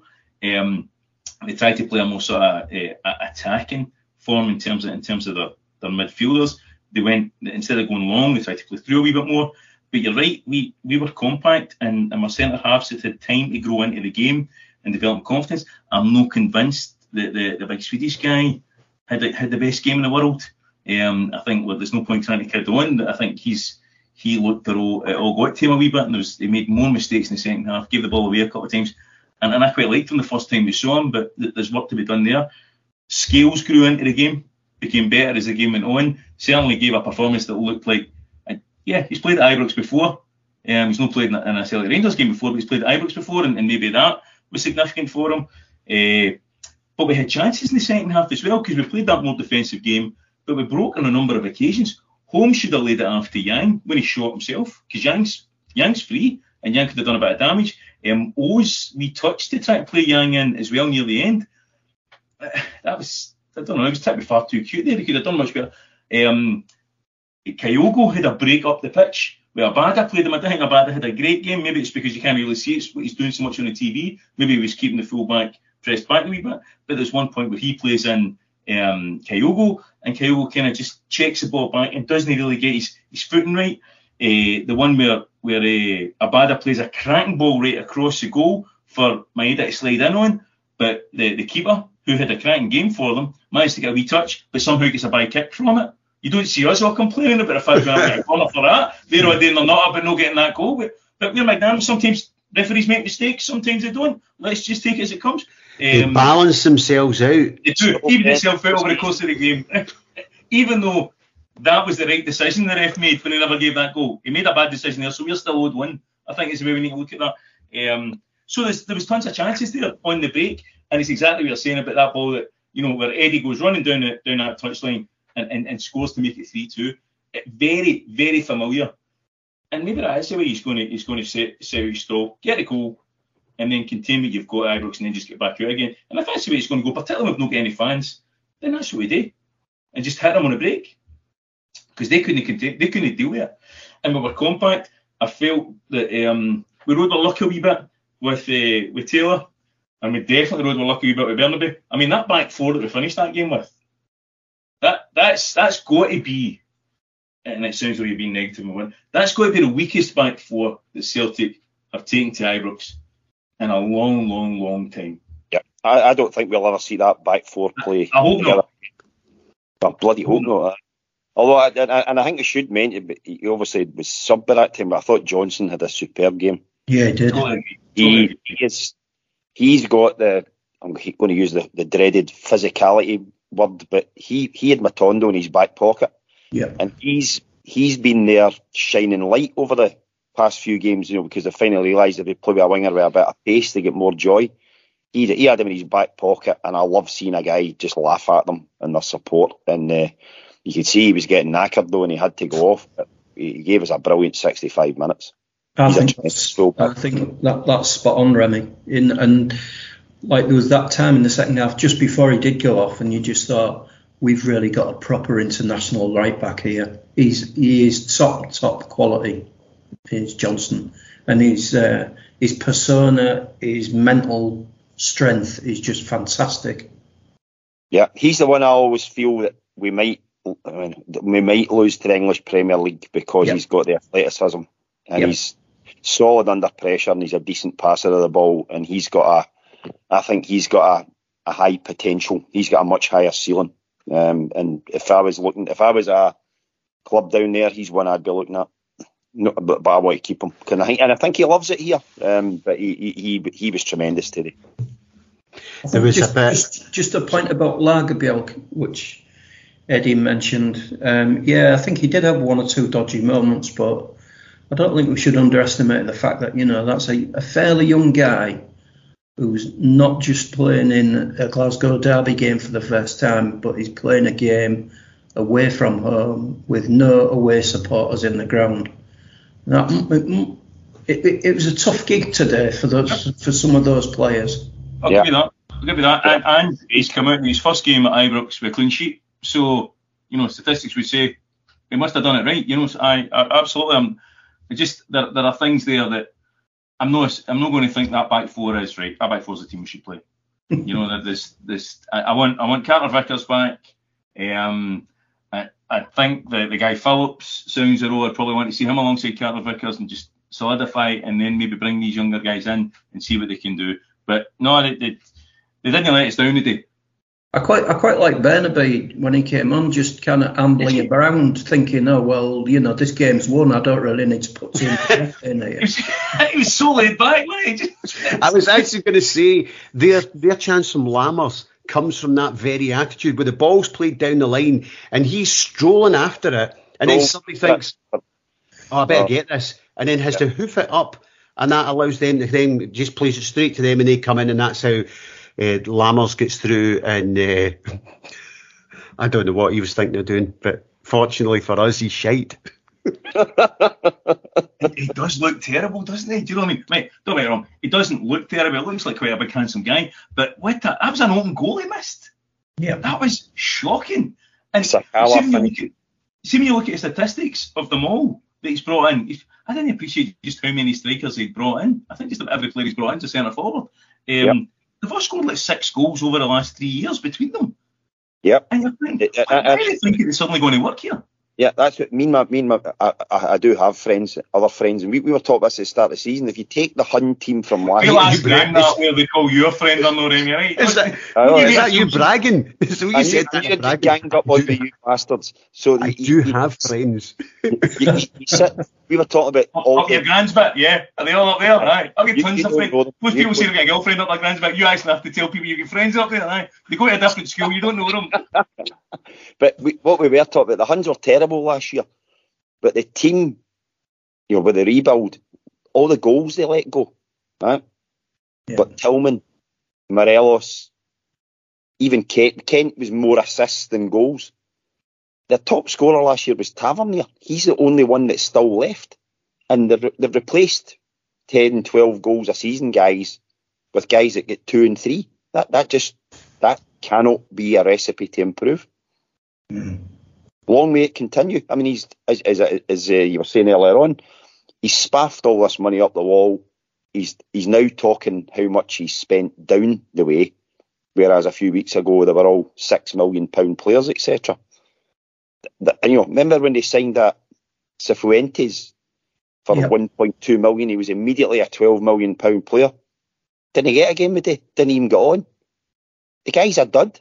They tried to play a more sort of attacking form in terms of their midfielders. They went, instead of going long, they tried to play through a wee bit more. But you're right, we were compact, and our centre halves had time to grow into the game and develop confidence. I'm not convinced that the big Swedish guy had the best game in the world. I think there's no point trying to kid on. I think he looked it all got to him a wee bit, and he made more mistakes in the second half, gave the ball away a couple of times. And I quite liked him the first time we saw him, but there's work to be done there. Scales grew into the game, became better as the game went on, certainly gave a performance that looked like, he's played at Ibrox before. He's not played in a Celtic Rangers game before, but he's played at Ibrox before, and maybe that was significant for him. But we had chances in the second half as well, because we played that more defensive game, but we broke on a number of occasions. Holmes should have laid it off to Yang when he shot himself, because Yang's free, and Yang could have done a bit of damage. Oz, we touched to try to play Yang in as well near the end. That was, I don't know, it was trying to be far too cute there. He could have done much better. Kyogo had a break up the pitch. Well, Abada played him. I think Abada had a great game. Maybe it's because you can't really see what he's doing so much on the TV. Maybe he was keeping the full back pressed back a wee bit. But there's one point where he plays in Kyogo, and Kyogo kind of just checks the ball back and doesn't really get his footing right. The one where Abada plays a cracking ball right across the goal for Maeda to slide in on, but the keeper, who had a cracking game for them, managed to get a wee touch, but somehow gets a bye kick from it. You don't see us all complaining about if I got a corner for that. They're all doing their nut about not getting that goal. But we're like, damn, sometimes referees make mistakes, sometimes they don't. Let's just take it as it comes. They balance themselves out. They do, even themselves out over the course of the game. Even though that was the right decision the ref made when he never gave that goal. He made a bad decision there, so we're still owed one. I think is the way we need to look at that. So there was tons of chances there on the break, and it's exactly what you're saying about that ball that, where Eddie goes running down that touchline and scores to make it 3-2. Very, very familiar. And maybe that is the way he's going to set his stall, get a goal, and then contain what you've got at Ibrox, and then just get back out again. And if that's the way it's going to go, particularly if we've not got any fans, then that's what we do. And just hit them on a break. Because they couldn't deal with it. And we were compact. I felt that we rode our luck a wee bit with Taylor, and we definitely rode our luck a wee bit with Bernabei. I mean, that back four that we finished that game with, that's got to be, and it sounds like you're being negative, that's got to be the weakest back four that Celtic have taken to Ibrox in a long, long, long time. Yeah, I don't think we'll ever see that back four play. I hope not. I bloody hope not. Although, I think I should mention, he obviously was sub by that time, but I thought Johnson had a superb game. Yeah, he did. Totally. He's got I'm going to use the dreaded physicality word, but he had Matondo in his back pocket. Yeah. And he's been there shining light over the past few games, because they finally realised if they play with a winger with a bit of pace, they get more joy. He had him in his back pocket, and I love seeing a guy just laugh at them and their support. And you could see he was getting knackered though, and he had to go off. But he gave us a brilliant 65 minutes. I think that's spot on, Remy. And like there was that time in the second half just before he did go off, and you just thought, we've really got a proper international right back here. He is top quality. Is Johnson, and his persona, his mental strength is just fantastic. Yeah, he's the one I always feel that we might lose to the English Premier League because he's got the athleticism and he's solid under pressure, and he's a decent passer of the ball, and I think he's got a high potential. He's got a much higher ceiling. And if I was a club down there, he's one I'd be looking at. No, but I want to keep him, and I think he loves it here. But he was tremendous today. There was just a point about Lagerbielke, which Eddie mentioned. I think he did have one or two dodgy moments, but I don't think we should underestimate the fact that that's a fairly young guy who's not just playing in a Glasgow derby game for the first time, but he's playing a game away from home with no away supporters in the ground. It was a tough gig today for some of those players. I'll give you that. And he's come out in his first game at Ibrox with a clean sheet. So, statistics would say he must have done it right. So I absolutely. There are things there that I'm not going to think that back four is right. That back four is the team we should play. That I want Carter Vickers back. I think the guy Phillips sounds a role. I'd probably want to see him alongside Carter Vickers and just solidify, and then maybe bring these younger guys in and see what they can do. But no, they didn't let us down today. I quite like Bernabei when he came on, just kind of ambling around, thinking, oh well, this game's won. I don't really need to put too much in here. He was so laid back, man. I was actually going to say their chance from Lammers comes from that very attitude, where the ball's played down the line and he's strolling after it, and then somebody thinks, I better get this, and then has to hoof it up, and that allows them to then just place it straight to them, and they come in, and that's how Lammers gets through. And I don't know what he was thinking of doing, but fortunately for us, he's shite. He does look terrible, doesn't he? Do you know what I mean? Mate, don't get me wrong. He doesn't look terrible. He looks like quite a big, handsome guy. But that was an open goal he missed. Yeah, that was shocking. And see when you look at the statistics of them all that he's brought in, I didn't appreciate just how many strikers he'd brought in. I think just about every player he's brought in to centre forward. They've all scored like 6 goals over the last 3 years between them. Yep. And you're thinking, why do you think it's suddenly going to work here? Yeah, that's what I do have other friends, and we were talking about this at the start of the season. If you take the Hun team from last year, where they call your friend, I know, Remy, right? Is that you bragging? So you said you ganged up on you bastards. So I do have friends. We were talking about all your grands bit, yeah. Are they all up there? Right. I'll get tons of friends. Most people say they get a girlfriend up like grands bit. You actually have to tell people you get friends up there, right? They go to a different school, you don't know them. But what we were talking about, the Huns were terrible last year. But the team, with the rebuild, all the goals they let go, right? Yeah. But Tillman, Morelos, even Kent was more assists than goals. Their top scorer last year was Tavernier. He's the only one that's still left. And they've replaced 10, 12 goals a season guys with guys that get 2 and 3. That cannot be a recipe to improve. Long may it continue. I mean, he's as you were saying earlier on, spaffed all this money up the wall. He's now talking how much he's spent down the way, whereas a few weeks ago they were all £6 million players, etc. Remember when they signed that Cifuentes for 1.2 million? He was immediately a £12 million player. Didn't get a game with it. Didn't even get on. The guy's a dud.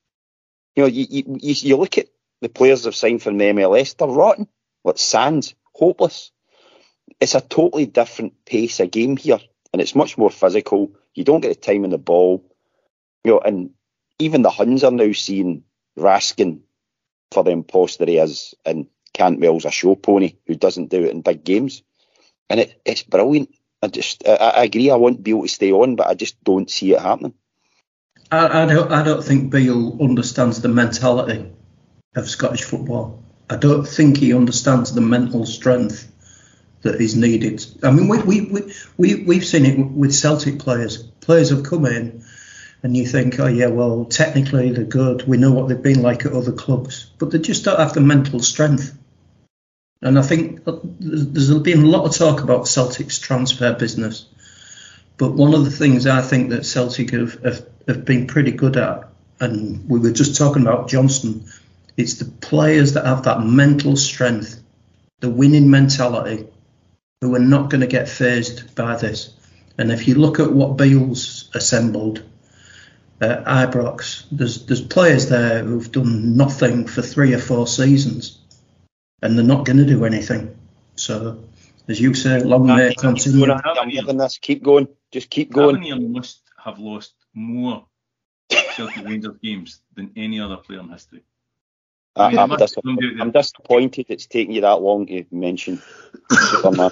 You look at the players they've signed from the MLS, they're rotten. Like Sands, hopeless. It's a totally different pace of game here, and it's much more physical. You don't get the time in the ball. And even the Huns are now seeing Raskin for the imposter he is, and Cantwell's a show pony who doesn't do it in big games. And it's brilliant. I agree, I want Beale to stay on, but I just don't see it happening. I don't think Beale understands the mentality of Scottish football. I don't think he understands the mental strength that is needed. I mean, we've seen it with Celtic players. Players have come in, and you think, oh yeah, well, technically they're good. We know what they've been like at other clubs, but they just don't have the mental strength. And I think there's been a lot of talk about Celtic's transfer business, but one of the things I think that Celtic have been pretty good at, and we were just talking about Johnston, it's the players that have that mental strength, the winning mentality, who are not going to get fazed by this. And if you look at what Beale's assembled at Ibrox, there's players there who've done nothing for 3 or 4 seasons, and they're not going to do anything. So, as you say, long may it continue. Keep going. Just keep going. Tavernier must have lost more Celtic Rangers games than any other player in history. I'm disappointed it's taken you that long to mention Superman.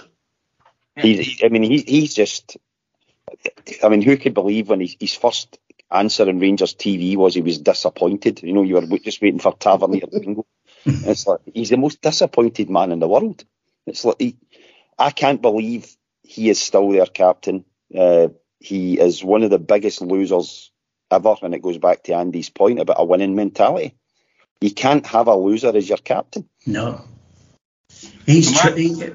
He's just... I mean, who could believe when his first answer in Rangers TV was he was disappointed? You were just waiting for Tavernier bingo. It's like, he's the most disappointed man in the world. It's like, I can't believe he is still their captain. He is one of the biggest losers ever, and it goes back to Andy's point about a winning mentality. You can't have a loser as your captain. No. He's great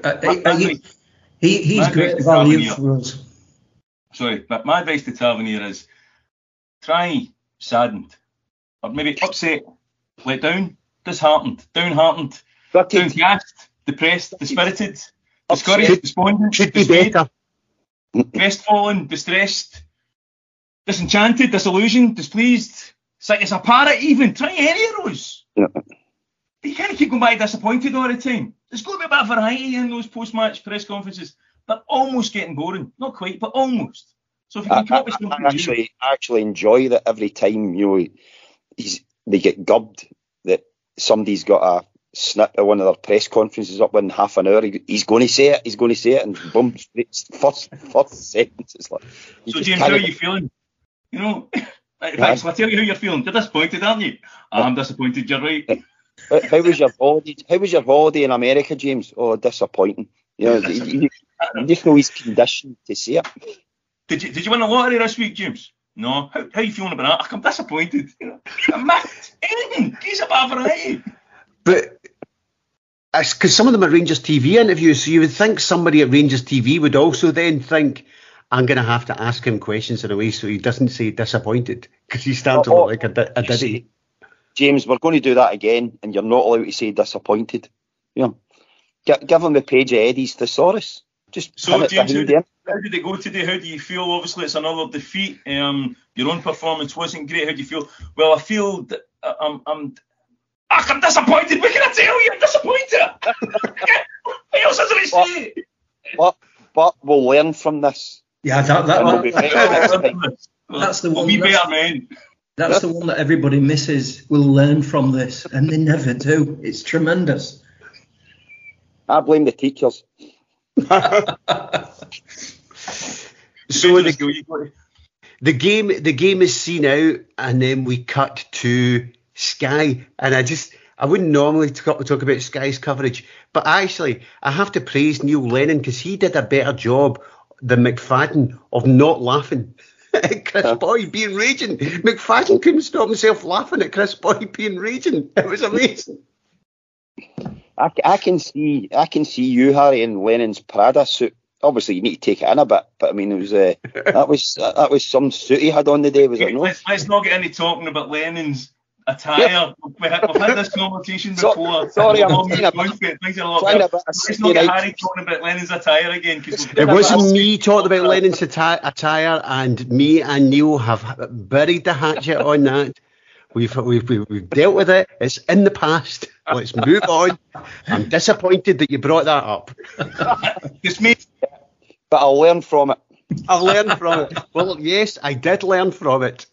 value for us. Sorry, but my advice to Tavernier is try saddened, or maybe upset, let down, disheartened, downhearted, downcast, depressed, dispirited, discouraged, despondent, should be better, crestfallen, distressed, disenchanted, disillusioned, displeased, sick as a parrot even. Try any of those. Yeah. But you can't keep going back disappointed all the time. There's got to be a bit of variety in those post-match press conferences. They're almost getting boring. Not quite, but almost. So if you can come up with something I actually enjoy that every time they get gubbed, that somebody's got a snip of one of their press conferences up in half an hour. He's going to say it, and boom, it's first sentence. It's like, so James, how are you feeling? I'll tell you how you're feeling. You're disappointed, aren't you? I'm disappointed. You're right. How was your holiday? How was your holiday in America, James? Oh, disappointing. You just know he's conditioned to say it. Did you win the lottery this week, James? No. How are you feeling about that? I'm disappointed. I'm mad. Anything. He's a bad variety. But it's because some of them are Rangers TV interviews, so you would think somebody at Rangers TV would also then think, I'm going to have to ask him questions in a way so he doesn't say disappointed, because he starts to look like a diddy. James, we're going to do that again, and you're not allowed to say disappointed. Give him the page of Eddie's thesaurus. So, James, how did it go today? How do you feel? Obviously, it's another defeat. Your own performance wasn't great. How do you feel? Well, I feel that I'm disappointed. What can I tell you? I'm disappointed. What else is there to say? But we'll learn from this. Yeah, that's the one. Be better, man. That's the one that everybody misses. We'll learn from this, and they never do. It's tremendous. I blame the teachers. So the game is seen out, and then we cut to Sky, and I wouldn't normally talk about Sky's coverage, but actually I have to praise Neil Lennon, because he did a better job than McFadden of not laughing at Chris Boyd being raging. McFadden couldn't stop himself laughing at Chris Boyd being raging. It was amazing. I can see you, Harry, in Lennon's Prada suit. Obviously, you need to take it in a bit, but I mean, it was that was some suit he had on the day, was it? No? Let's not get into talking about Lennon's attire. We've had this conversation before. Sorry, I'm let's not get Harry talking about Lennon's attire again. It wasn't me talking about Lennon's attire, and me and Neil have buried the hatchet on that. We've dealt with it. It's in the past. Let's move on. I'm disappointed that you brought that up. It's me. But I'll learn from it. I'll learn from it. Well, yes, I did learn from it.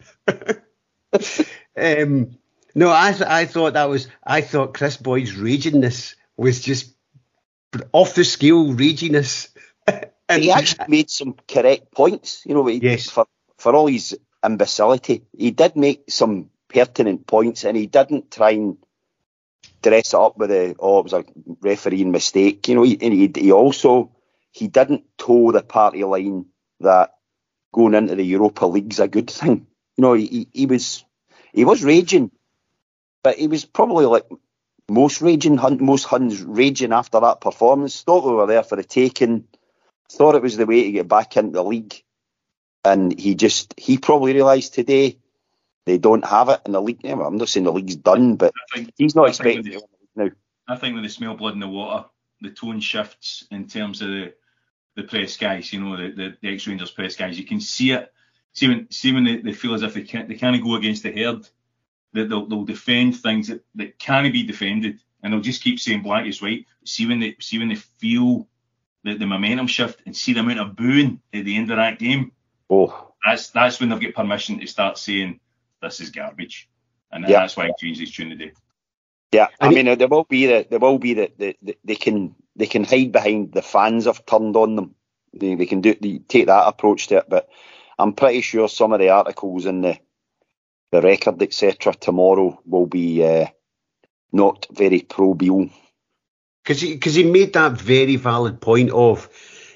No, I thought Chris Boyd's raginess was just off the scale raginess. And he actually made some correct points. You know, yes. For all his imbecility, he did make some pertinent points, and he didn't try and dress it up with it was a refereeing mistake. You know, he didn't toe the party line that going into the Europa League's a good thing. You know, he was raging, but he was probably like most Huns raging after that performance. Thought we were there for the taking, thought it was the way to get back into the league, and he probably realised today they don't have it in the league. I'm not saying the league's done, but he's not expecting it now. I think when they smell blood in the water, the tone shifts in terms of the press guys. You know, the ex-Rangers press guys. You can see it. See when they feel as if they can't go against the herd. That they'll defend things that can't be defended, and they'll just keep saying black is white. See when they feel the momentum shift and see the amount of booing at the end of that game. Oh, that's when they'll get permission to start saying this is garbage, and that's why he changed his tune today. Yeah, I mean there will be that they can hide behind the fans have turned on them. They can take that approach to it, but I'm pretty sure some of the articles in the record, etc., tomorrow will be not very pro Beale. Because he made that very valid point of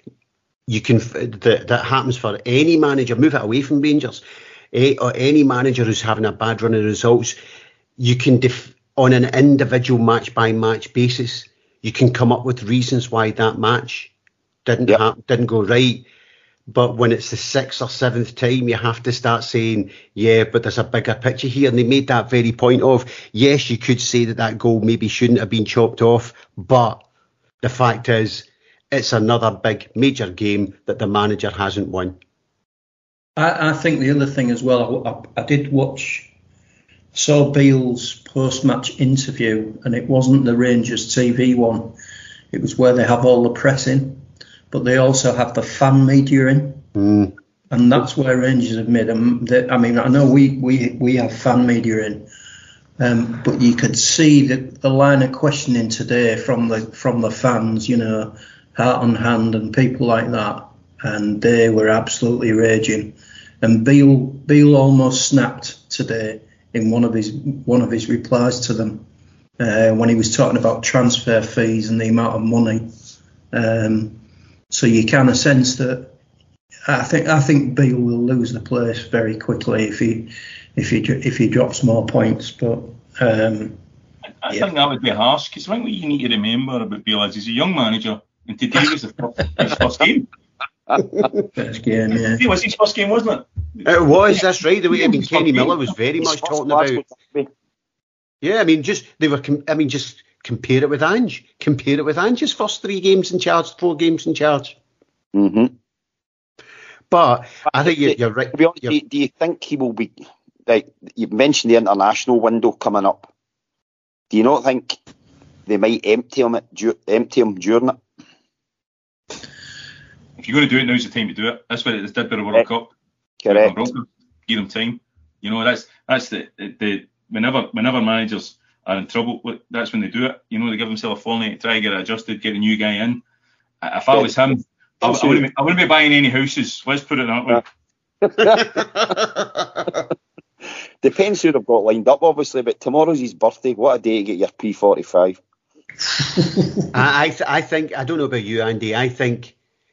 that happens for any manager. Move it away from Rangers. Or any manager who's having a bad run of results, you can on an individual match by match basis, you can come up with reasons why that match didn't go right. But when it's the 6th or 7th time, you have to start saying, yeah, but there's a bigger picture here. And they made that very point of, yes, you could say that goal maybe shouldn't have been chopped off, but the fact is, it's another big major game that the manager hasn't won. I think the other thing as well, I did saw Beale's post-match interview, and it wasn't the Rangers TV one. It was where they have all the press in, but they also have the fan media in. And that's where Rangers have made them. I mean, I know we have fan media in, but you could see the line of questioning today from the fans, you know, Heart on Hand and people like that, and they were absolutely raging. And Beale almost snapped today in one of his replies to them when he was talking about transfer fees and the amount of money. So you kind of sense that I think Beale will lose the place very quickly if he drops more points. But I think that would be harsh, because I think what you need to remember about Beale is he's a young manager, and today was his first game. First game, yeah. It was his first game, wasn't it? It was. That's right. The way Kenny Miller was very much talking about. Yeah, I mean, just compare it with Ange. Compare it with Ange's first 3 games in charge, 4 games in charge. Mm-hmm. But I think you're right. To be honest, do you think he will be? Like, you've mentioned the international window coming up. Do you not think they might empty him during it? If you're going to do it, now's the time to do it. That's what it did with the World Cup. Correct. Give them time. You know, that's the whenever managers are in trouble, that's when they do it. You know, they give themselves a fortnight to try and get it adjusted, get a new guy in. If I was him, I wouldn't be buying any houses. Let's put it that way. Depends who they've got lined up, obviously, but tomorrow's his birthday. What a day to get your P45. I think, I don't know about you, Andy, I think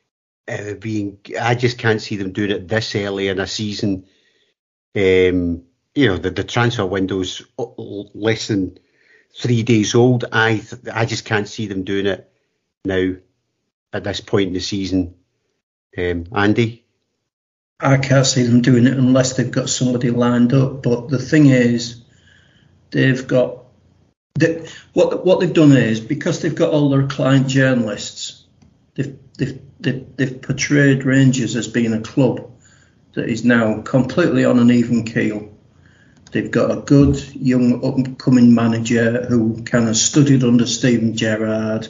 I just can't see them doing it this early in a season. You know, the transfer window's less than 3 days old. I just can't see them doing it now at this point in the season. Andy? I can't see them doing it unless they've got somebody lined up. But the thing is, they've got what they've done is, because they've got all their client journalists, they've portrayed Rangers as being a club that is now completely on an even keel. They've got a good young up-and-coming manager who kind of studied under Steven Gerrard.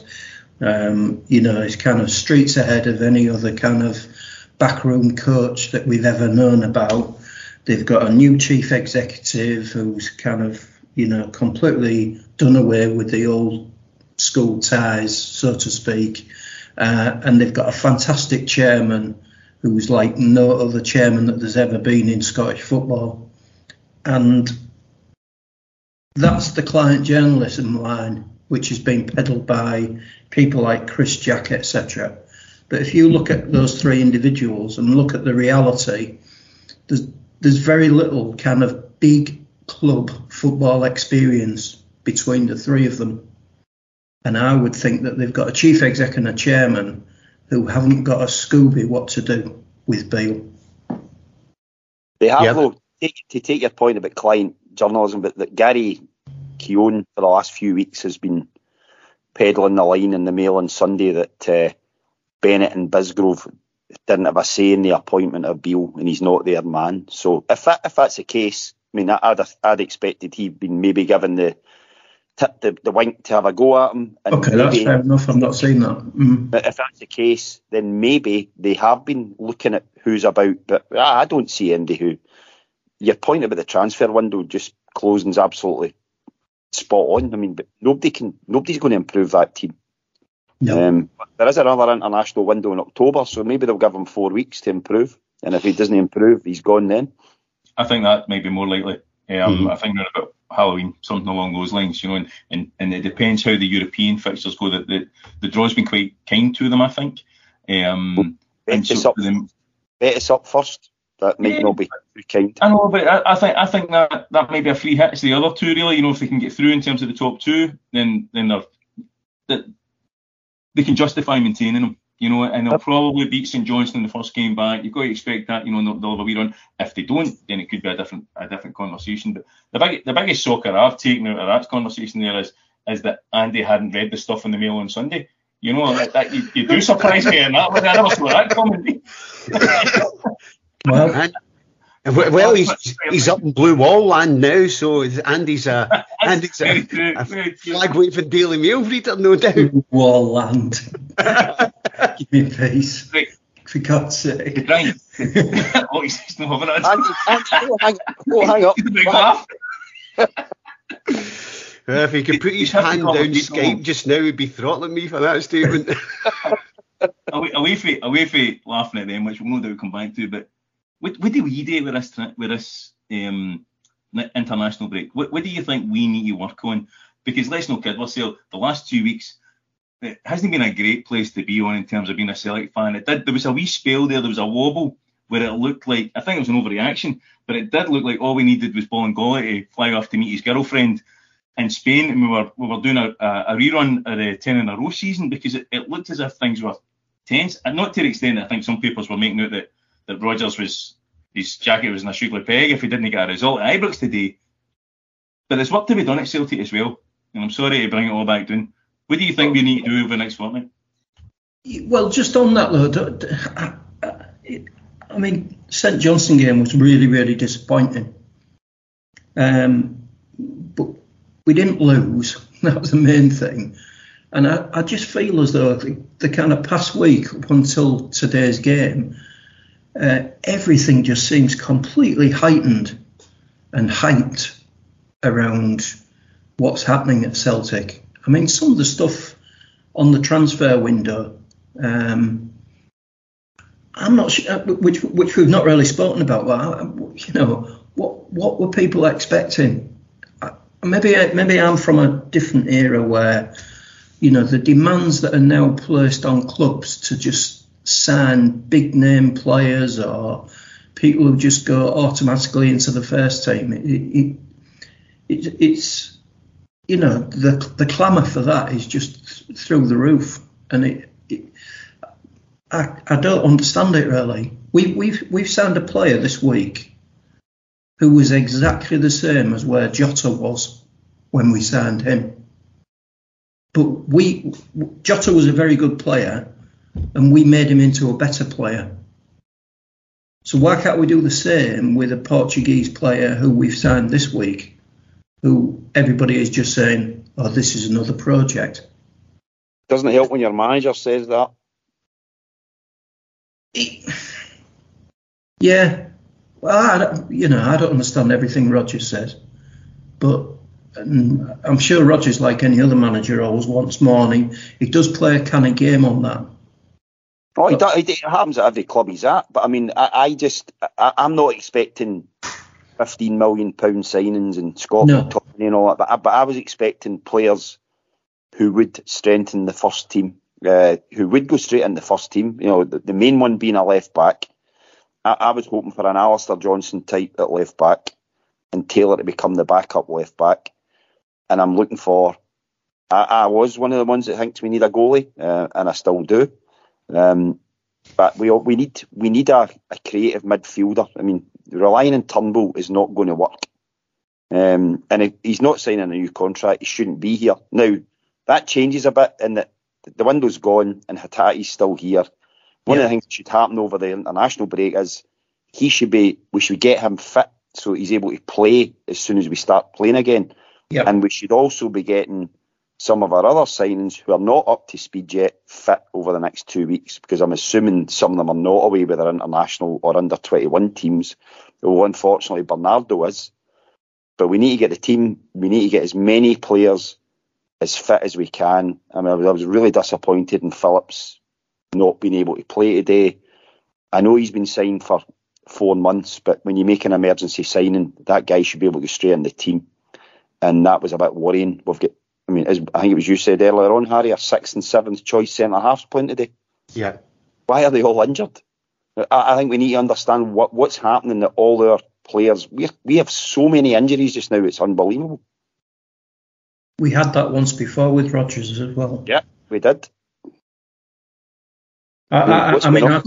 He's kind of streets ahead of any other kind of backroom coach that we've ever known about. They've got a new chief executive who's kind of, completely done away with the old school ties, so to speak. And they've got a fantastic chairman who's like no other chairman that there's ever been in Scottish football. And that's the client journalism line, which has been peddled by people like Chris Jack, etc. But if you look at those three individuals and look at the reality, there's very little kind of big club football experience between the three of them. And I would think that they've got a chief exec and a chairman who haven't got a Scooby what to do with Beale. They have, though, to take your point about client journalism, but that Gary Keown for the last few weeks has been peddling the line in the Mail on Sunday that Bennett and Bisgrove didn't have a say in the appointment of Beale and he's not their man. So if that's the case, I mean, I'd expected he'd been maybe given the wink to have a go at him. And okay, that's fair enough. I've not seen that. But if that's the case, then maybe they have been looking at who's about. But I don't see anybody who. Your point about the transfer window just closing is absolutely spot on. I mean, but nobody's going to improve that team. No. There is another international window in October, so maybe they'll give him 4 weeks to improve. And if he doesn't improve, he's gone then. I think that might be more likely. I think around about Halloween, something along those lines, and it depends how the European fixtures go. The draw's been quite kind to them, I think. Bet us up first. That might not be too kind. I know, but I think that may be a free hit to the other two, really. If they can get through in terms of the top two, then they can justify maintaining them. And they'll probably beat St Johnstone in the first game back. You've got to expect that, they'll have a wee run. If they don't, then it could be a different conversation. But the biggest shocker I've taken out of that conversation there is that Andy hadn't read the stuff in the Mail on Sunday. You do surprise me in that one. I never saw that coming. Well, he's up in Blue Wall land now, so Andy's a flag waving Daily Mail reader, no doubt. Blue Wall land. Give me peace. Right. For God's sake. Right. He's not having it. Hang up. If he could put his hand down Skype just now, he'd be throttling me for that statement. away from laughing at them, which we'll no doubt come back to, but what do we do with this international break? What do you think we need to work on? Because let's not kid ourselves, the last 2 weeks, it hasn't been a great place to be on in terms of being a Celtic fan. There was a wee spell there was a wobble where it looked like, I think it was an overreaction, but it did look like all we needed was Bolingoli to fly off to meet his girlfriend in Spain, and we were doing a rerun of the 10 in a row season, because it looked as if things were tense, and not to the extent that I think some papers were making out that Rodgers his jacket was in a sugar peg if he didn't get a result at Ibrox today. But there's work to be done at Celtic as well, and I'm sorry to bring it all back down. What do you think we need to do over the next fortnight? Well, just on that though, I mean, St Johnstone game was really, really disappointing. But we didn't lose. That was the main thing. And I just feel as though the kind of past week up until today's game, everything just seems completely heightened and hyped around what's happening at Celtic. I mean, some of the stuff on the transfer window, I'm not sure, which we've not really spoken about. But what were people expecting? Maybe I'm from a different era where, the demands that are now placed on clubs to just sign big name players or people who just go automatically into the first team. It's you know, the clamour for that is just through the roof, and I don't understand it really. We've signed a player this week who was exactly the same as where Jota was when we signed him. But Jota was a very good player, and we made him into a better player. So why can't we do the same with a Portuguese player who we've signed this week, who everybody is just saying, oh, this is another project? Doesn't it help when your manager says that? Yeah. Well, I don't understand everything Rodgers says, but I'm sure Rodgers, like any other manager, always wants more, and he does play a canny game on that. Oh, it happens at every club he's at, but I mean, I'm not expecting £15 million signings in Scotland and all that, but I was expecting players who would strengthen the first team, who would go straight in the first team. You know, the main one being a left back. I was hoping for an Alistair Johnson type at left back and Taylor to become the backup left back. And I'm looking for. I was one of the ones that thinks we need a goalie, and I still do. But we need a creative midfielder. I mean, relying on Turnbull is not going to work. And if he's not signing a new contract, he shouldn't be here. Now, that changes a bit in that the window's gone and Hatate's still here. One of the things that should happen over the international break is we should get him fit so he's able to play as soon as we start playing again. Yep. And we should also be getting some of our other signings who are not up to speed yet fit over the next 2 weeks, because I'm assuming some of them are not away with their international or under 21 teams. Well, unfortunately, Bernardo is. But we need to get the team, we need to get as many players as fit as we can. I mean, I was really disappointed in Phillips not being able to play today. I know he's been signed for 4 months, but when you make an emergency signing, that guy should be able to go straight in the team. And that was a bit worrying. We've got, I mean, I think it was you said earlier on, Harry, our 6th and 7th choice centre-halves playing today. Yeah. Why are they all injured? I think we need to understand what's happening to all our players. We have so many injuries just now, it's unbelievable. We had that once before with Rodgers as well. Yeah, we did. There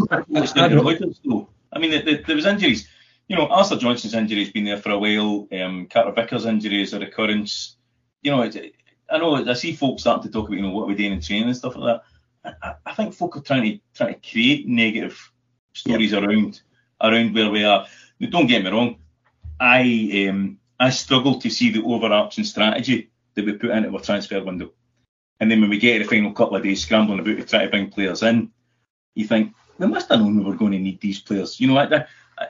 was injuries. You know, Alistair Johnson's injury has been there for a while. Carter Vickers' injury is a recurrence. You know, I know I see folks starting to talk about, you know, what are we doing in training and stuff like that. I think folk are trying to create negative stories around where we are. Now, don't get me wrong. I struggle to see the overarching strategy that we put into our transfer window. And then when we get to the final couple of days scrambling about to try to bring players in, you think, we must have known we were going to need these players. You know,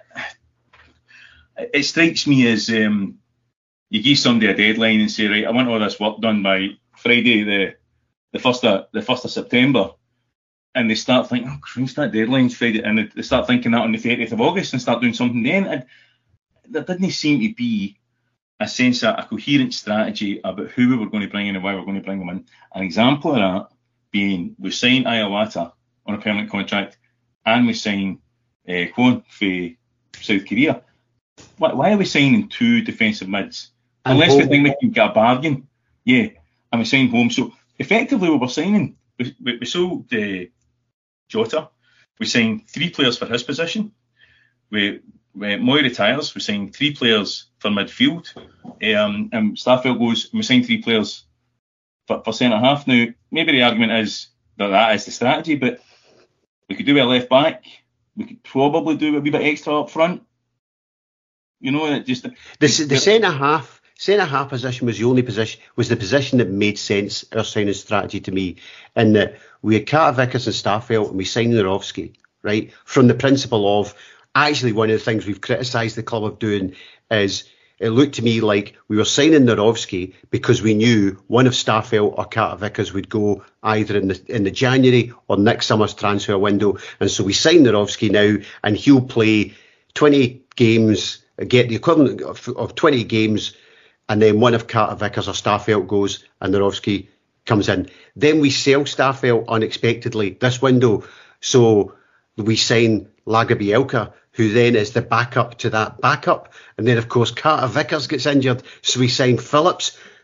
it strikes me as you give somebody a deadline and say, right, I want all this work done by Friday, the 1st of September. And they start thinking, oh, Christ, that deadline's Friday. And they start thinking that on the 30th of August and start doing something then. And there didn't seem to be a sense of a coherent strategy about who we were going to bring in and why we were going to bring them in. An example of that being we signed Iwata on a permanent contract and we signed Kwon for South Korea. Why are we signing 2 defensive mids? Unless we think we can get a bargain. Yeah, and we signed Home. So effectively we were signing, we sold Jota. We signed 3 players for his position. Moy retires, we signed 3 players for midfield. And Starfelt goes, we signed 3 players for centre-half. Now, maybe the argument is that is the strategy, but we could do a left back. We could probably do a wee bit extra up front. You know, it just the centre-half position was the position that made sense, our signing strategy to me, in that we had Carter Vickers and Starfelt and we signed Nerowski, right? From the principle of, actually one of the things we've criticised the club of doing is it looked to me like we were signing Nerowski because we knew one of Starfelt or Carter Vickers would go either in the January or next summer's transfer window. And so we signed Nerowski now and he'll play 20 games, get the equivalent of 20 games, and then one of Carter Vickers or Starfelt goes and Nerowski comes in. Then we sell Starfelt unexpectedly this window. So we sign Lagerbielke, who then is the backup to that backup. And then, of course, Carter Vickers gets injured. So we sign Phillips,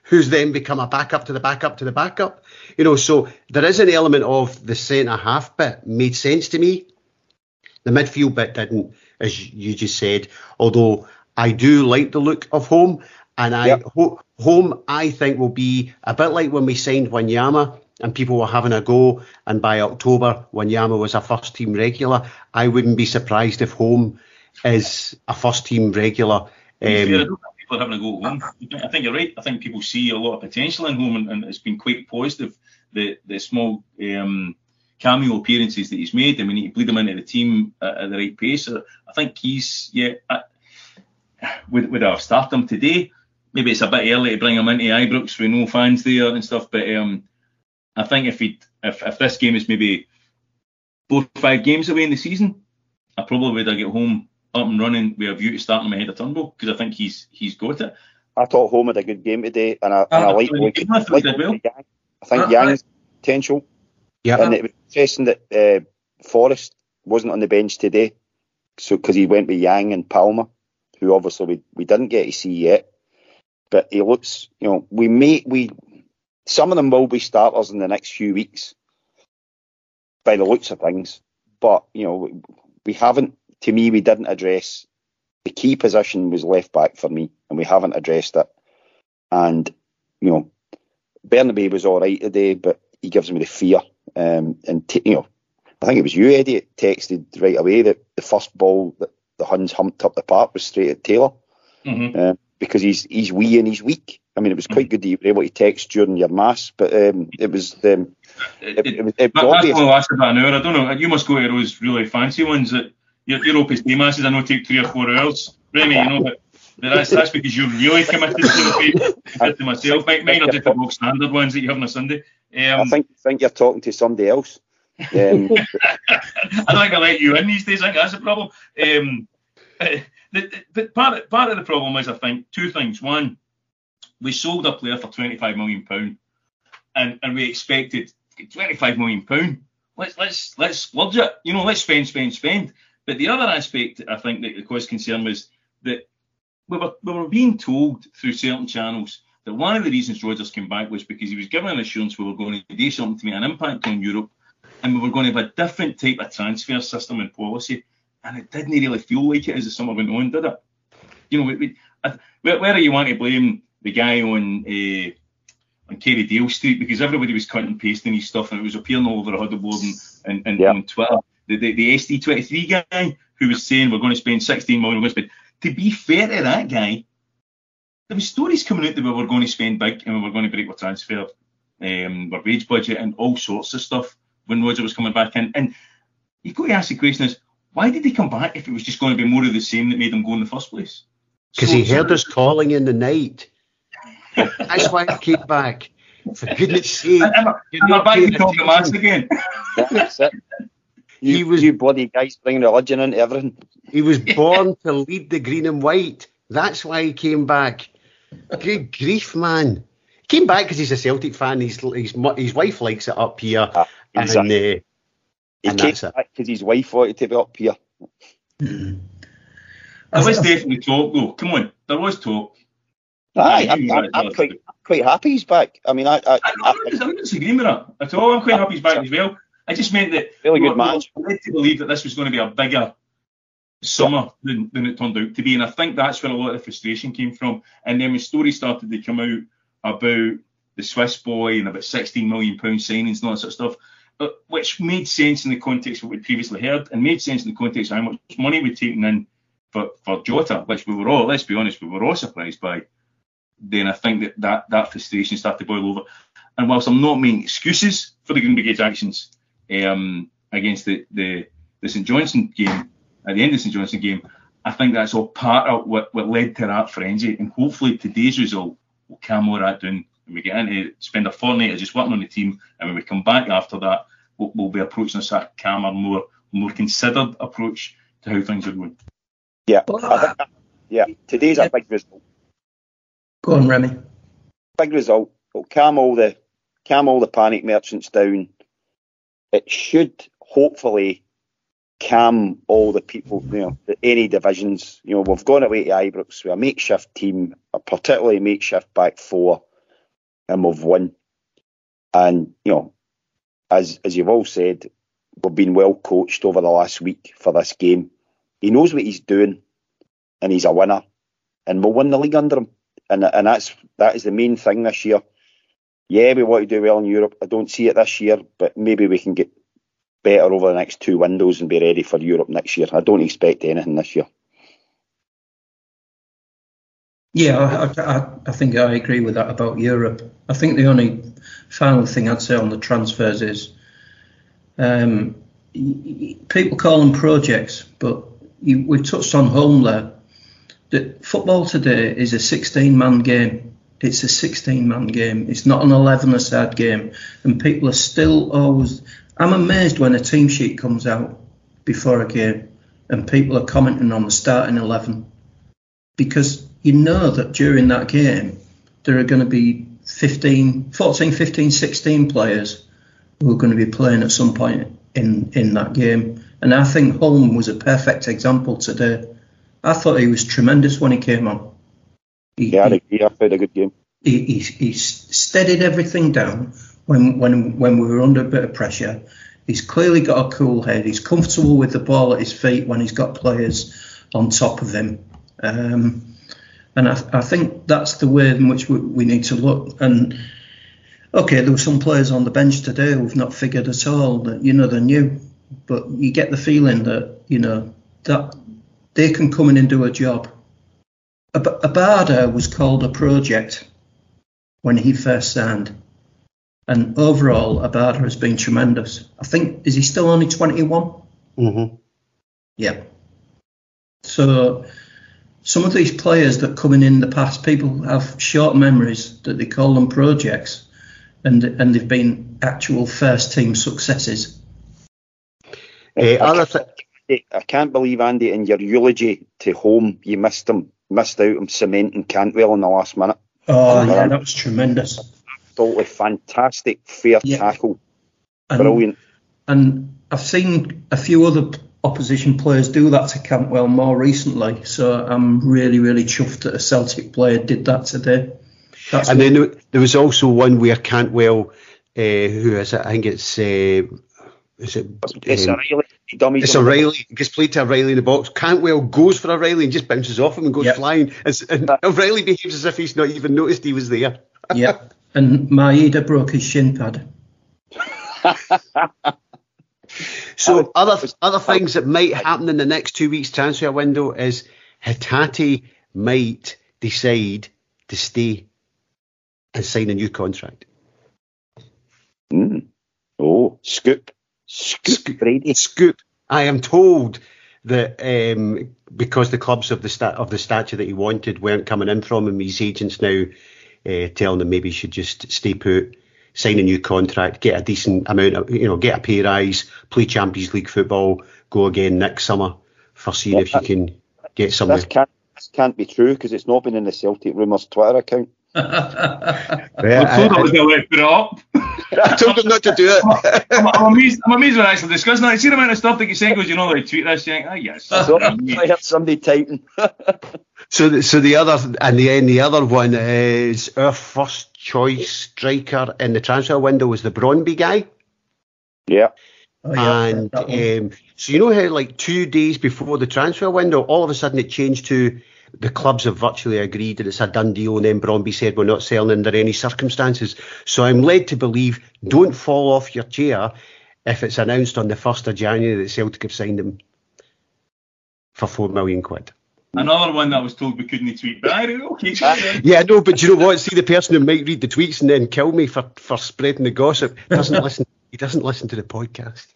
who's then become a backup to the backup to the backup. So there is an element of the centre-half bit made sense to me. The midfield bit didn't, as you just said, although I do like the look of Home, and Home I think will be a bit like when we signed Wanyama and people were having a go, and by October Wanyama was a first-team regular. I wouldn't be surprised if Home is a first-team regular. I don't think people are having a go at Home. I think you're right. I think people see a lot of potential in Home, and it's been quite positive, the small cameo appearances that he's made, and we need to bleed him into the team at the right pace. So I think he's, would I start him today? Maybe it's a bit early to bring him into Ibrox with no fans there and stuff, but I think if this game is maybe 4 or 5 games away in the season, I probably would have get Home up and running with a view to starting him ahead of Turnbull, because I think he's got it. I thought Home had a good game today, and I like Yang. I think Yang's potential. Yeah. And it was interesting that Forrest wasn't on the bench today, so because he went with Yang and Palmer, who obviously we didn't get to see yet. But he looks, some of them will be starters in the next few weeks, by the looks of things. But we haven't. To me, we didn't address the key position was left back for me, and we haven't addressed it. And Bernabei was all right today, but he gives me the fear. I think it was you, Eddie, that texted right away that the first ball that the Huns humped up the park was straight at Taylor, because he's wee and he's weak. I mean, it was quite good that you were able to text during your mass, but it was it was that's obvious. only lasted about an hour. I don't know. You must go to those really fancy ones that your Opus Dei masses. I know take 3 or 4 hours, Remy. But that's because you're really committed to myself. Mine are just the bog standard ones that you have on a Sunday. I think you're talking to somebody else. I don't think I let you in these days. I think that's the problem. But part of the problem is, I think, 2 things. One, we sold a player for £25 million, and we expected £25 million. Let's splurge it. Let's spend. But the other aspect, I think, that caused concern was that we were being told through certain channels that one of the reasons Rodgers came back was because he was given an assurance we were going to do something to make an impact on Europe, and we were going to have a different type of transfer system and policy, and it didn't really feel like it as the summer went on, did it? Where you want to blame the guy on Kerrydale Street, because everybody was cutting and pasting his stuff, and it was appearing all over the huddle board and on Twitter. The SD23 guy who was saying we're going to spend 16 million, we're going to spend. To be fair to that guy, there was stories coming out that we were going to spend big and we were going to break our transfer, our wage budget and all sorts of stuff when Rodgers was coming back in. And you've got to ask the question is, why did he come back if it was just going to be more of the same that made him go in the first place? Because he heard us calling in the night. That's why he came back. For goodness sake. I'm back to talk the mass again. That's it. You bloody guys bringing religion into everything. He was born to lead the green and white. That's why he came back. Good grief, man. He came back because he's a Celtic fan. His wife likes it up here. Exactly. He came back because his wife wanted to be up here. There was definitely talk, though. Come on, there was talk. I'm quite happy he's back. I mean, I don't disagree with that at all. I'm quite happy he's back as well. I just meant that really good match. I led to believe that this was going to be a bigger summer than it turned out to be, and I think that's where a lot of the frustration came from. And then when stories started to come out about the Swiss boy and about £16 million signings and all that sort of stuff, which made sense in the context of what we'd previously heard, and made sense in the context of how much money we'd taken in for Jota, which we were all, let's be honest, we were all surprised by. Then I think that frustration started to boil over. And whilst I'm not making excuses for the Green Brigade's actions against the St Johnstone game, at the end of the St Johnstone game, I think that's all part of what led to that frenzy. And hopefully today's result will calm all that down. And we get into spend a fortnight of just working on the team, and when we come back after that, we'll be approaching a sort of calmer, more considered approach to how things are going. Yeah, today's a big result. Go on, Remy. Big result. It'll calm all the panic merchants down. It should hopefully calm all the people, any divisions. We've gone away to Ibrox with a makeshift team, a particularly makeshift back four, and we've won. And, as you've all said, we've been well coached over the last week for this game. He knows what he's doing, and he's a winner, and we'll win the league under him. And that is the main thing this year. Yeah, we want to do well in Europe. I don't see it this year, but maybe we can get better over the next 2 windows and be ready for Europe next year. I don't expect anything this year. Yeah, I think I agree with that about Europe. I think the only final thing I'd say on the transfers is people call them projects, but we touched on home there. That football today is a 16-man game. It's a 16-man game. It's not an 11-a-side game. And people are still always... I'm amazed when a team sheet comes out before a game and people are commenting on the starting 11. Because you know that during that game, there are going to be 14, 15, 16 players who are going to be playing at some point in that game. And I think Holm was a perfect example today. I thought he was tremendous when he came on. He played a good game. He steadied everything down when we were under a bit of pressure. He's clearly got a cool head. He's comfortable with the ball at his feet when he's got players on top of him. And I think that's the way in which we need to look. And okay, there were some players on the bench today who've not figured at all that they're new, but you get the feeling that that they can come in and do a job. Abada was called a project when he first signed, and overall Abada has been tremendous. I think, is he still only 21? Mm-hmm. Yeah. So some of these players that come in the past, people have short memories that they call them projects, and they've been actual first team successes. I can't believe, Andy, in your eulogy to Holm, you missed out on cementing Cantwell in the last minute. Oh, yeah, that was tremendous. Absolutely fantastic, fair tackle. Brilliant. And I've seen a few other opposition players do that to Cantwell more recently, so I'm really, really chuffed that a Celtic player did that today. Then there was also one where Cantwell, who is it? I think it's... It's O'Reilly. It's O'Reilly. He gets played to O'Reilly in the box. Cantwell goes for O'Reilly and just bounces off him and goes flying. And O'Reilly behaves as if he's not even noticed he was there. Yeah. And Maeda broke his shin pad. So other things that might happen in the next 2 weeks transfer window is Hatate might decide to stay and sign a new contract. Oh, Scoop Brady. Scoop. I am told that because the clubs of the stature that he wanted weren't coming in from him, his agents now telling him maybe he should just stay put, sign a new contract, get a decent amount of, get a pay rise, play Champions League football, go again next summer for seeing if you can get somewhere. This can't be true because it's not been in the Celtic Rumours Twitter account. I told him I was going to let it put it up. I told him not to do it. I'm amazed when I actually discussing that. See the amount of stuff that you say goes, like tweet this, you think, yes. I heard somebody typing. So the other one is our first choice striker in the transfer window was the Brøndby guy. Yeah. And so you know how like 2 days before the transfer window, all of a sudden it changed to the clubs have virtually agreed that it's a done deal, and then Brøndby said we're not selling under any circumstances. So I'm led to believe, don't fall off your chair if it's announced on the 1st of January that Celtic have signed him for £4 million. Another one that I was told we couldn't tweet, but okay. Yeah, no, but you know what? See, the person who might read the tweets and then kill me for spreading the gossip doesn't listen. He doesn't listen to the podcast.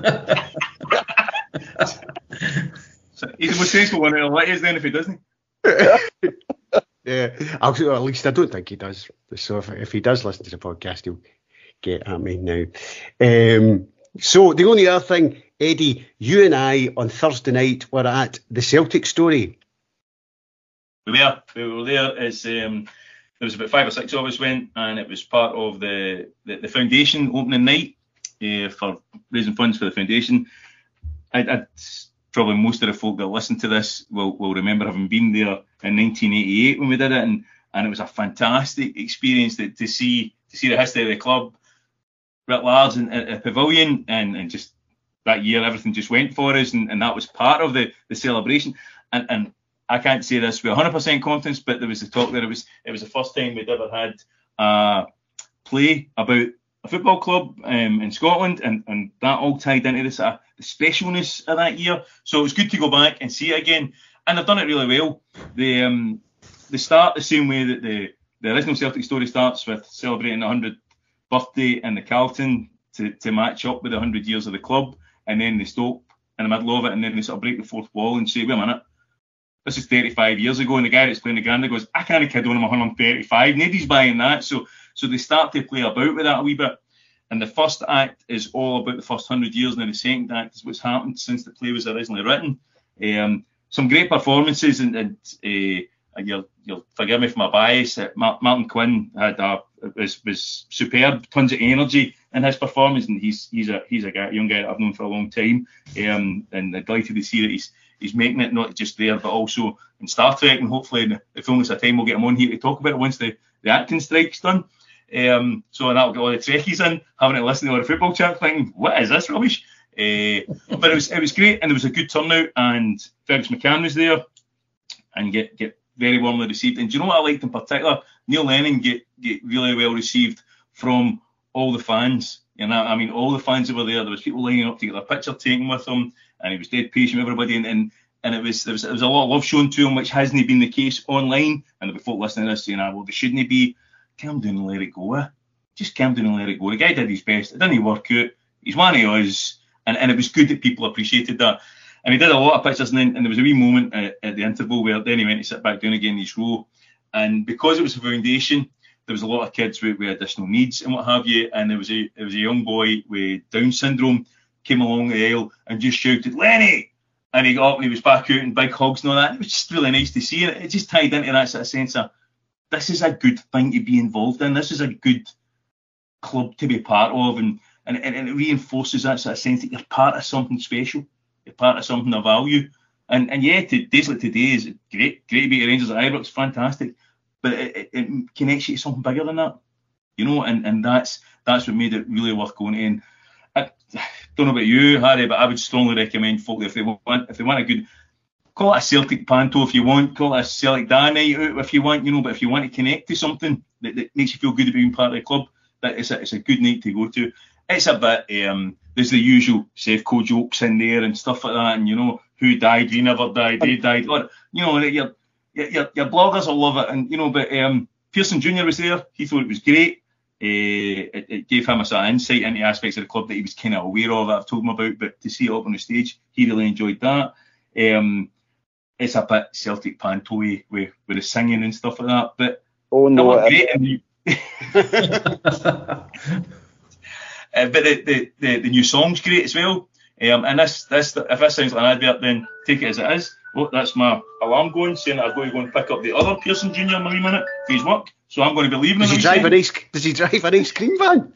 So he's the most sensible one out of let us then if he doesn't. Yeah, at least I don't think he does. So if he does listen to the podcast, he'll get at me now. So the only other thing, Eddie, you and I on Thursday night were at the Celtic Story. We were there. There was about 5 or 6 of us went, and it was part of the foundation opening night for raising funds for the foundation. Probably most of the folk that listen to this will remember having been there in 1988 when we did it, and and it was a fantastic experience to see the history of the club writ large in a pavilion, and just that year everything just went for us, and that was part of the celebration. And I can't say this with 100% confidence, but there was the talk that it was the first time we'd ever had a play about a football club in Scotland, and that all tied into the specialness of that year. So it was good to go back and see it again, and they've done it really well. They start the same way that the original Celtic story starts, with celebrating the 100th birthday in the Carlton to match up with the 100 years of the club, and then they stop in the middle of it, and then they sort of break the fourth wall and say, wait a minute, this is 35 years ago, and the guy that's playing the Granda goes, I can't kid on him 135, nobody's buying that. So they start to play about with that a wee bit. And the first act is all about the first 100 years, and then the second act is what's happened since the play was originally written. Some great performances, and you'll forgive me for my bias. Martin Quinn was superb, tons of energy in his performance, and he's a young guy that I've known for a long time, and I'm delighted to see that he's making it not just there but also in Star Trek, and hopefully in the fullness of time we'll get him on here to talk about it once the acting strike's done. So that'll get all the Trekkies in having to listen to all the football chat thinking, what is this rubbish? But it was great, and there was a good turnout, and Fergus McCann was there and get very warmly received. And do you know what I liked in particular? Neil Lennon get really well received from all the fans. You know, I mean, all the fans that were there. There was people lining up to get their picture taken with him, and he was dead patient with everybody. And there was a lot of love shown to him, which hasn't been the case online. And there'll be folk listening to this saying, well, they shouldn't be. Calm down and let it go. Just calm down and let it go. The guy did his best. It didn't work out. He's one of us, and it was good that people appreciated that. And he did a lot of pictures, and there was a wee moment at the interval where then he went to sit back down again in his row. And because it was a foundation, there was a lot of kids with additional needs and what have you. And there was a young boy with Down syndrome came along the aisle and just shouted, Lenny! And he got up and he was back out in big hugs and all that. It was just really nice to see. And it just tied into that sort of sense of, this is a good thing to be involved in. This is a good club to be part of, and it reinforces that sort of sense that you're part of something special. You're part of something of value. And yeah, days like today is great to beat the Rangers at Ibrox, fantastic. But it connects you to something bigger than that, you know. And that's what made it really worth going in. I don't know about you, Harry, but I would strongly recommend folk if they want a good. Call it a Celtic panto if you want, call it a Celtic Day night out if you want, you know, but if you want to connect to something that makes you feel good about being part of the club, it's a good night to go to. It's a bit, there's the usual Sevco jokes in there and stuff like that, and, you know, who died, we never died, they died, or, you know, your bloggers will love it, and, you know, but Pearson Jr. was there, he thought it was great. It gave him a sort of insight into aspects of the club that he was kind of aware of, that I've told him about, but to see it up on the stage, he really enjoyed that. It's a bit Celtic panto-y with the singing and stuff like that, but great. But the new song's great as well. And this if this sounds like an advert, then take it as it is. Oh, that's my alarm going, saying that I've got to go and pick up the other Pearson Jr. in a wee minute for his work. So I'm going to be leaving. Does he drive an ice cream van?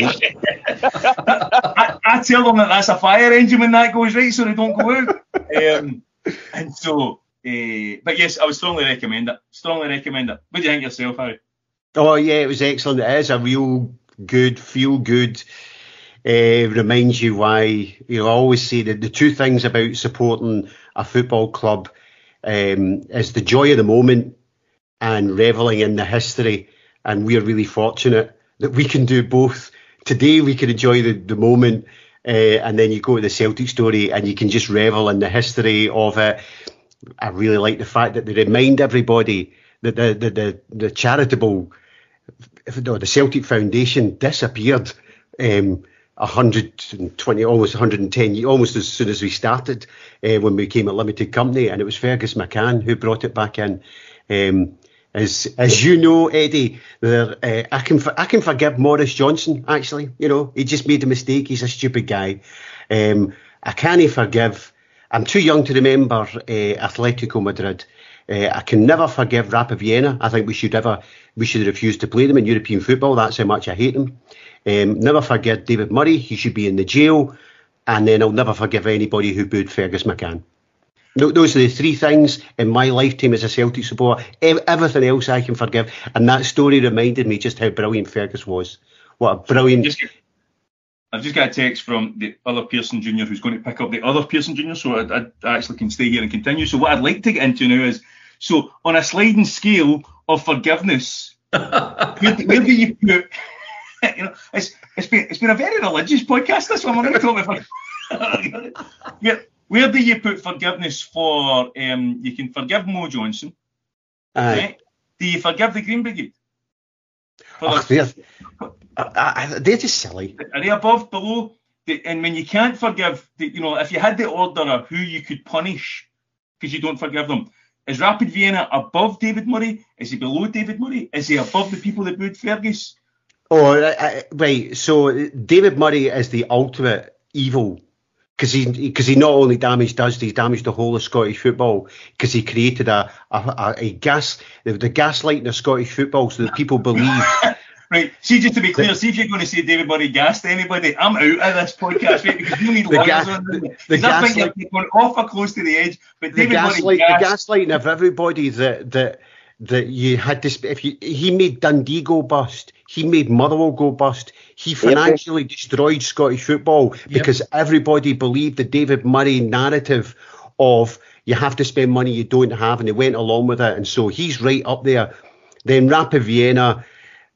I tell them that's a fire engine when that goes, right, so they don't go out. And so, but yes, I would strongly recommend it. What do you think yourself, Harry? Oh yeah, it was excellent. It is a real good, feel good. Reminds you why, you know, I always say that the two things about supporting a football club is the joy of the moment and reveling in the history. And we're really fortunate that we can do both. Today we can enjoy the moment, and then you go to the Celtic story and you can just revel in the history of it. I really like the fact that they remind everybody that the charitable, the Celtic Foundation disappeared 120, almost 110, almost as soon as we started when we became a limited company, and it was Fergus McCann who brought it back in. As you know, Eddie, I can forgive Maurice Johnson, actually. You know, he just made a mistake. He's a stupid guy. I can't forgive. I'm too young to remember Atletico Madrid. I can never forgive Rapid Vienna. I think we should refuse to play them in European football. That's how much I hate them. Never forget David Murray. He should be in the jail. And then I'll never forgive anybody who booed Fergus McCann. Those are the three things in my lifetime as a Celtic supporter. Everything else I can forgive. And that story reminded me just how brilliant Fergus was. What a brilliant... I've just got a text from the other Pearson Jr. who's going to pick up the other Pearson Jr. so I actually can stay here and continue. So what I'd like to get into now is, so on a sliding scale of forgiveness, where do you put... it's been a very religious podcast, this one. We're going to talk about... Where do you put forgiveness for? You can forgive Mo Johnston. Right? Do you forgive the Green Brigade? They're just silly. Are they above, below? And when you can't forgive, if you had the order of who you could punish because you don't forgive them, is Rapid Vienna above David Murray? Is he below David Murray? Is he above the people that booed Fergus? Oh, right. So David Murray is the ultimate evil. Because he not only damaged us, he's damaged the whole of Scottish football. Because he created the gaslighting of Scottish football, so that people believe. Right. See, just to be clear, see if you're going to say David Murray gassed anybody, I'm out of this podcast, right? Because you need lawyers on this. I think you're going awful close to the edge. But David Murray the gaslighting of everybody that you had to. He made Dundee go bust. He made Motherwell go bust. He financially destroyed Scottish football because everybody believed the David Murray narrative of you have to spend money you don't have, and they went along with it. And so he's right up there. Then Rapid Vienna,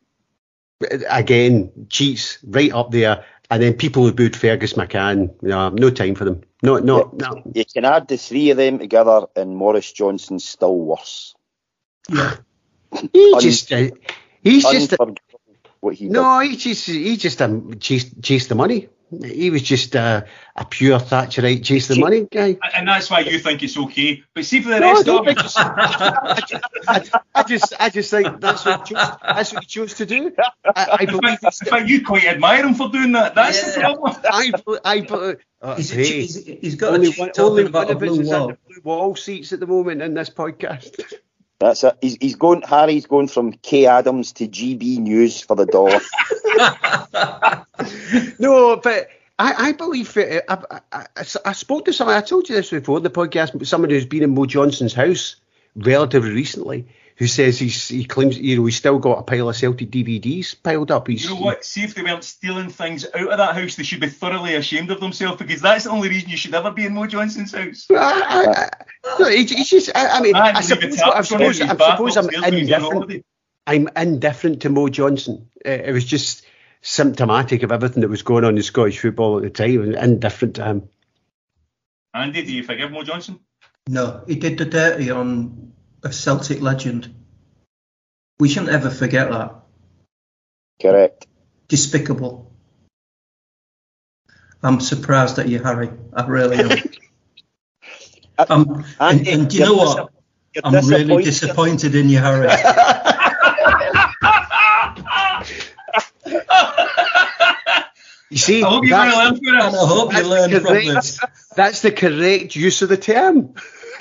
again, cheats, right up there. And then people who booed Fergus McCann, no time for them. No. You can add the three of them together, and Maurice Johnson's still worse. Yeah. He's just what he chased the money. He was just a pure Thatcherite chase the money guy. And that's why you think it's okay. But see, for the rest of it, I just think that's what he chose to do. In fact, you quite admire him for doing that. That's the problem. He's got only one of us is at the blue wall seats at the moment in this podcast. That's it. Harry's going from Kay Adams to GB News for the dollar. No, but I believe it. I spoke to someone. I told you this before in the podcast. Someone who's been in Mo Johnston's house relatively recently, who says he claims he's still got a pile of Celtic DVDs piled up. You know what? See, if they weren't stealing things out of that house, they should be thoroughly ashamed of themselves, because that's the only reason you should ever be in Mo Johnston's house. He's just. I suppose I'm indifferent. I'm indifferent to Mo Johnston. It was just symptomatic of everything that was going on in Scottish football at the time, and indifferent to him. Andy, do you forgive Mo Johnston? No, he did the dirty on a Celtic legend. We shouldn't ever forget that. Correct. Despicable. I'm surprised at you, Harry. I really am. And do you know what? I'm really disappointed in you, Harry. You see, I hope you learn from this. That's the correct use of the term.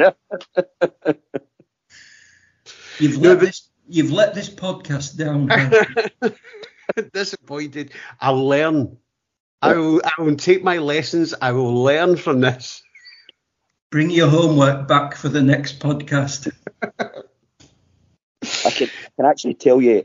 You've let this podcast down. Disappointed. I'll learn. I will take my lessons. I will learn from this. Bring your homework back for the next podcast. I can actually tell you.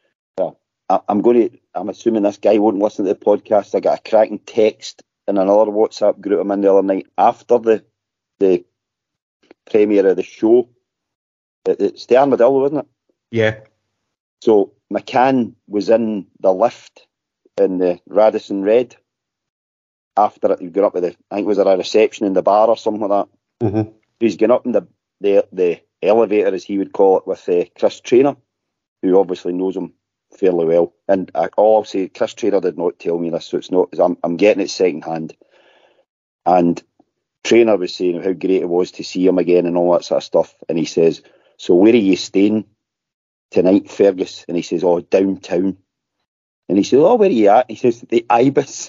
I'm assuming this guy won't listen to the podcast. I got a cracking text in another WhatsApp group I'm in the other night after the premiere of the show. It's the Armadillo, wasn't it? Yeah. So McCann was in the lift in the Radisson Red after he got up with I think it was a reception in the bar or something like that. Mm-hmm. He's gone up in the elevator, as he would call it, with Chris Traynor, who obviously knows him fairly well. And all I'll say, Chris Traynor did not tell me this, so it's not. I'm getting it second hand. And Traynor was saying how great it was to see him again and all that sort of stuff. And he says, "So where are you staying tonight, Fergus?" And he says, "Oh, downtown." And he says, "Oh, where are you at?" He says, "The Ibis."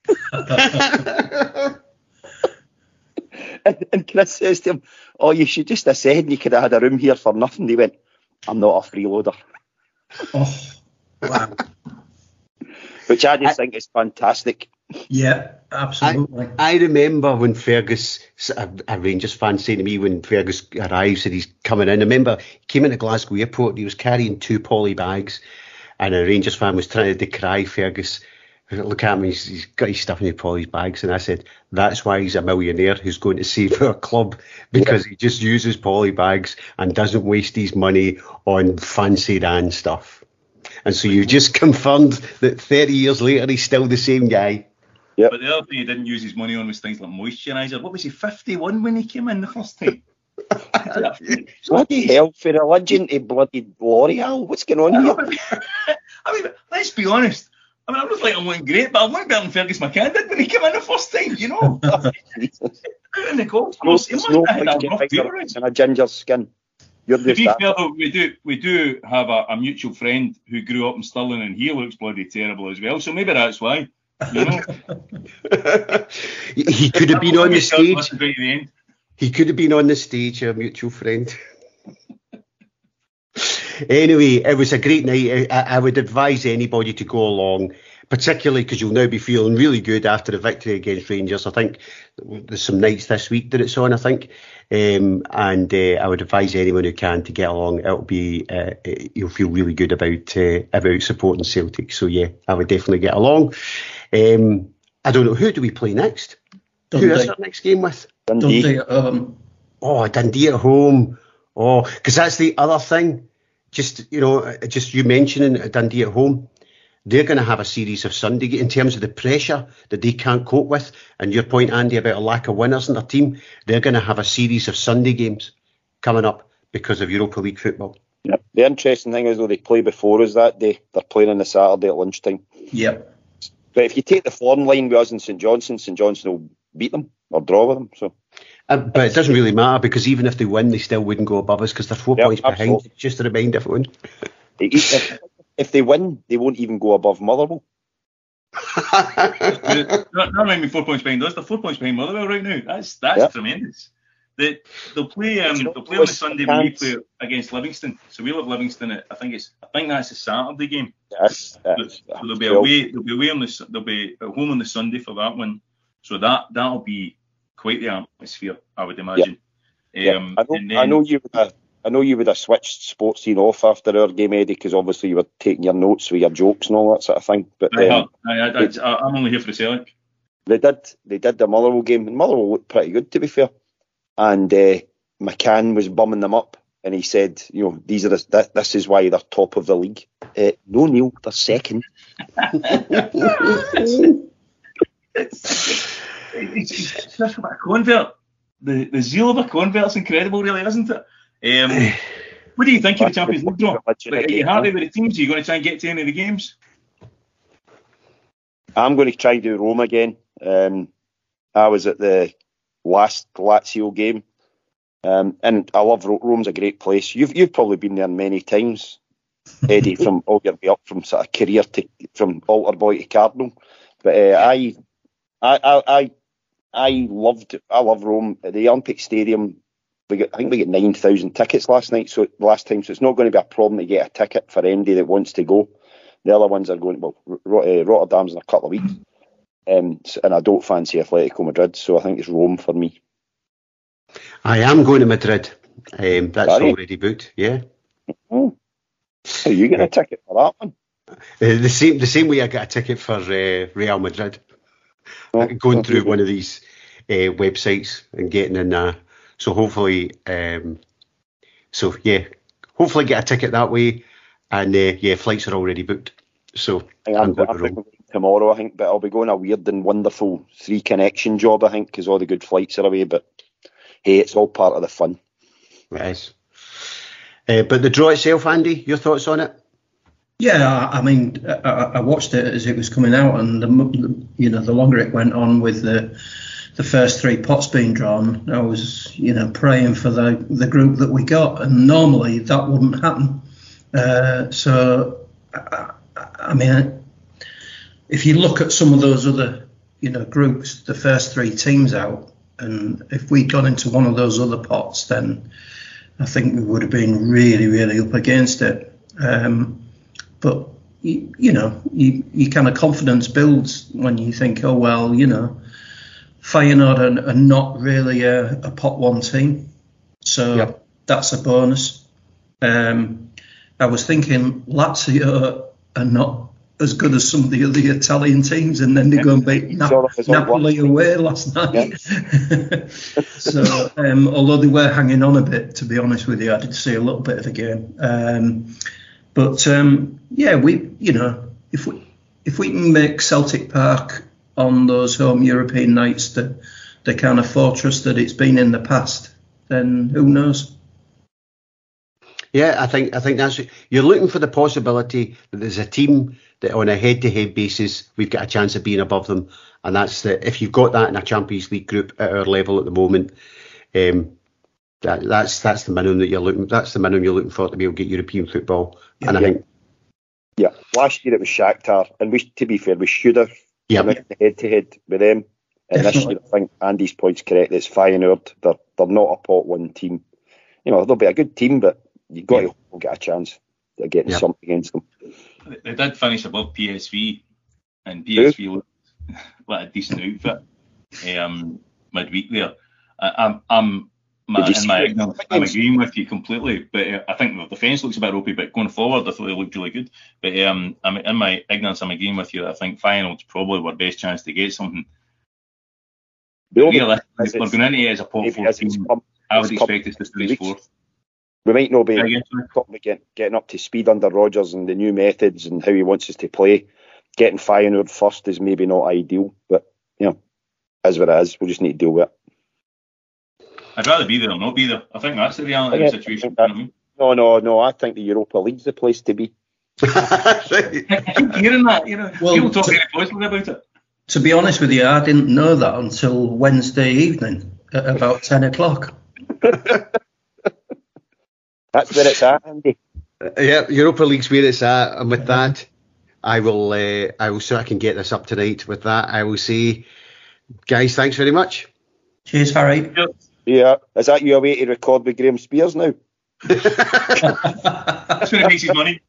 and Chris says to him, "Oh, you should just have said you could have had a room here for nothing." He went, "I'm not a freeloader." Oh, wow. Which I just think is fantastic. Yeah, absolutely. I remember when Fergus, a Rangers fan, saying to me when Fergus arrives and he's coming in. I remember he came into Glasgow Airport and he was carrying 2 poly bags, and a Rangers fan was trying to decry Fergus. Look at him, he's got his stuff in his poly bags, and I said that's why he's a millionaire who's going to save our club, because he just uses poly bags and doesn't waste his money on fancy Dan stuff. And so you just confirmed that 30 years later he's still the same guy. Yep. But the other thing he didn't use his money on was things like moisturiser. What was he, 51 when he came in the first time? Bloody hell, for a legend to bloody L'Oreal. What's going on here? I mean, let's be honest. I mean, I was like, I'm looking great, but I looked better than Fergus McCann did when he came in the first time, you know. Out in the golf course, he must have had a rough period. And a ginger skin. To be fair though, we do have a mutual friend who grew up in Stirling, and he looks bloody terrible as well. So maybe that's why. You know? He could have been on the stage. He could have been on the stage, a mutual friend. Anyway, it was a great night. I would advise anybody to go along, particularly because you'll now be feeling really good after the victory against Rangers. I think there's some nights this week that it's on, I think. And I would advise anyone who can to get along. It'll be you'll feel really good about supporting Celtic. So yeah, I would definitely get along. I don't know, who do we play next? Dundee. Who is our next game with? Dundee at home. Oh, Dundee at home. Oh, because that's the other thing. Just you mentioning Dundee at home, they're going to have a series of Sunday in terms of the pressure that they can't cope with. And your point, Andy, about a lack of winners in their team, they're going to have a series of Sunday games coming up because of Europa League football. Yep. The interesting thing is, though, they play before us that day. They're playing on the Saturday at lunchtime. Yep. But if you take the form line with us and St Johnstone will beat them or draw with them. So. But it doesn't really matter, because even if they win, they still wouldn't go above us because they're 4 points behind. Just to remind everyone. If they win, they won't even go above Motherwell. Not mind me 4 points behind us. They're 4 points behind Motherwell right now. That's tremendous. They'll play on the Sunday when we play against Livingston. So we'll have Livingston at, I think that's a Saturday game. Yes. So they'll be away. They'll be at home on the Sunday for that one. So that'll be quite the atmosphere, I would imagine. Yeah. I know you would have switched sports scene off after our game, Eddie, because obviously you were taking your notes with your jokes and all that sort of thing. But I'm only here for the Celtic. They did the Motherwell game, and Motherwell looked pretty good, to be fair. And McCann was bumming them up, and he said, this is why they're top of the league. No, Neil, they're second. It's just about a convert. The zeal of a convert's incredible, really, isn't it? What do you think of the Champions League draw? Are you happy with the teams? Are you going to try and get to any of the games? I'm going to try to do Rome again. I was at the last Lazio game, and I love Rome's a great place. You've probably been there many times, Eddie, from all your way up from sort of career from altar boy to cardinal. But I love Rome. The Olympic Stadium, I think we get 9,000 tickets last time, so it's not going to be a problem to get a ticket for anybody that wants to go. The other ones are going, Rotterdam's in a couple of weeks, and I don't fancy Atletico Madrid, so I think it's Rome for me. I am going to Madrid. That's already booked, yeah. Oh. Are you getting a ticket for that one? The same way I got a ticket for Real Madrid. Going through one of these websites and getting in there. So hopefully hopefully get a ticket that way. And flights are already booked. So I'm going to Rome tomorrow, I think, but I'll be going a weird and wonderful 3 connection job, I think, because all the good flights are away. But hey, it's all part of the fun. It is. But the draw itself, Andy, your thoughts on it? Yeah, I mean, I watched it as it was coming out, and the longer it went on with the first 3 pots being drawn, I was praying for the group that we got, and normally that wouldn't happen. So I mean, if you look at some of those other groups, the first 3 teams out, and if we'd gone into one of those other pots, then I think we would have been really, really up against it. But you kind of confidence builds when you think, oh well, Feyenoord are not really a pot one team, so that's a bonus. I was thinking Lazio are not as good as some of the other Italian teams, and then they go and beat Napoli away last night. So, although they were hanging on a bit, to be honest with you, I did see a little bit of the game. If we can make Celtic Park on those home European nights the kind of fortress that it's been in the past, then who knows? Yeah, I think that's, you're looking for the possibility that there's a team that on a head-to-head basis we've got a chance of being above them, and that's if you've got that in a Champions League group at our level at the moment, that's the minimum that you're looking. That's the minimum you're looking for to be able to get European football. Yeah, and I think, last year it was Shakhtar, and to be fair, we should have come out head-to-head with them. And Definitely. This year, I think Andy's point's correct. It's Feyenoord. They're not a pot one team. They'll be a good team, but you've got to get a chance of getting something against them. They did finish above PSV, and PSV looked like a decent outfit midweek there. I'm agreeing with you completely, but I think the defence looks a bit ropey, but going forward I thought they looked really good. But in my ignorance, I'm agreeing with you. I think Feyenoord's probably our best chance to get something. Realistically, if we're going into it as a pot 4 team, I would expect us to finish fourth. We might not be getting up to speed under Rodgers and the new methods and how he wants us to play. Getting Feyenoord first is maybe not ideal, but as what it is, we'll just need to deal with it. I'd rather be there or not be there. I think that's the reality of the situation. No. I think the Europa League's the place to be. I keep hearing that. People talk very positively about it. To be honest with you, I didn't know that until Wednesday evening at about 10 o'clock. That's where it's at, Andy. Europa League's where it's at, and with that, I will so I can get this up tonight. With that, I will say, guys, thanks very much. Cheers, Harry. Yeah, is that your way to record with Graham Spears now? That's where he makes his money.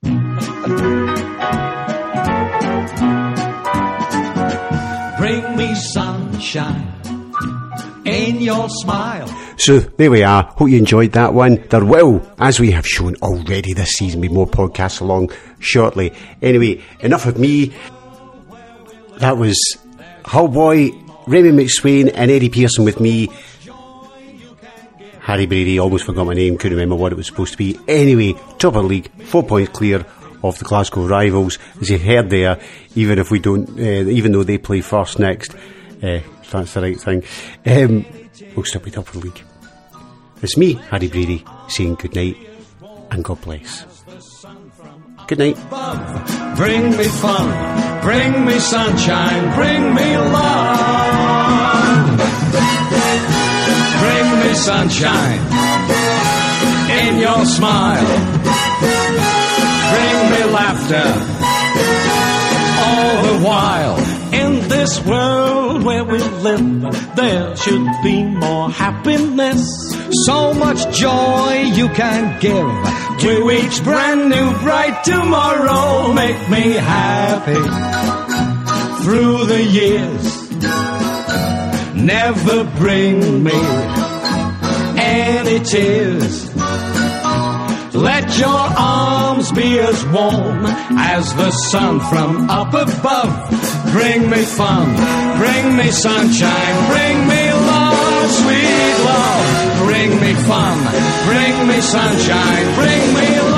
Bring me sunshine in your smile. So there we are. Hope you enjoyed that one. There will, as we have shown already this season, be more podcasts along shortly. Anyway, enough of me. That was Hull Boy, Remy McSwain and Eddie Pearson with me. Harry Brady, almost forgot my name, couldn't remember what it was supposed to be. Anyway, top of the league, 4 points clear of the Glasgow Rivals. As you heard there, even if we don't, even though they play first next, if that's the right thing, we'll still be top of the league. It's me, Harry Brady, saying good night and God bless. Good night. Bring me fun, bring me sunshine, bring me love. Bring me sunshine in your smile. Bring me laughter all the while. In this world where we live, there should be more happiness. So much joy you can give to each brand new bright tomorrow. Make me happy through the years. Never bring me any tears. Let your arms be as warm as the sun from up above. Bring me fun, bring me sunshine, bring me love, sweet love. Bring me fun, bring me sunshine, bring me love.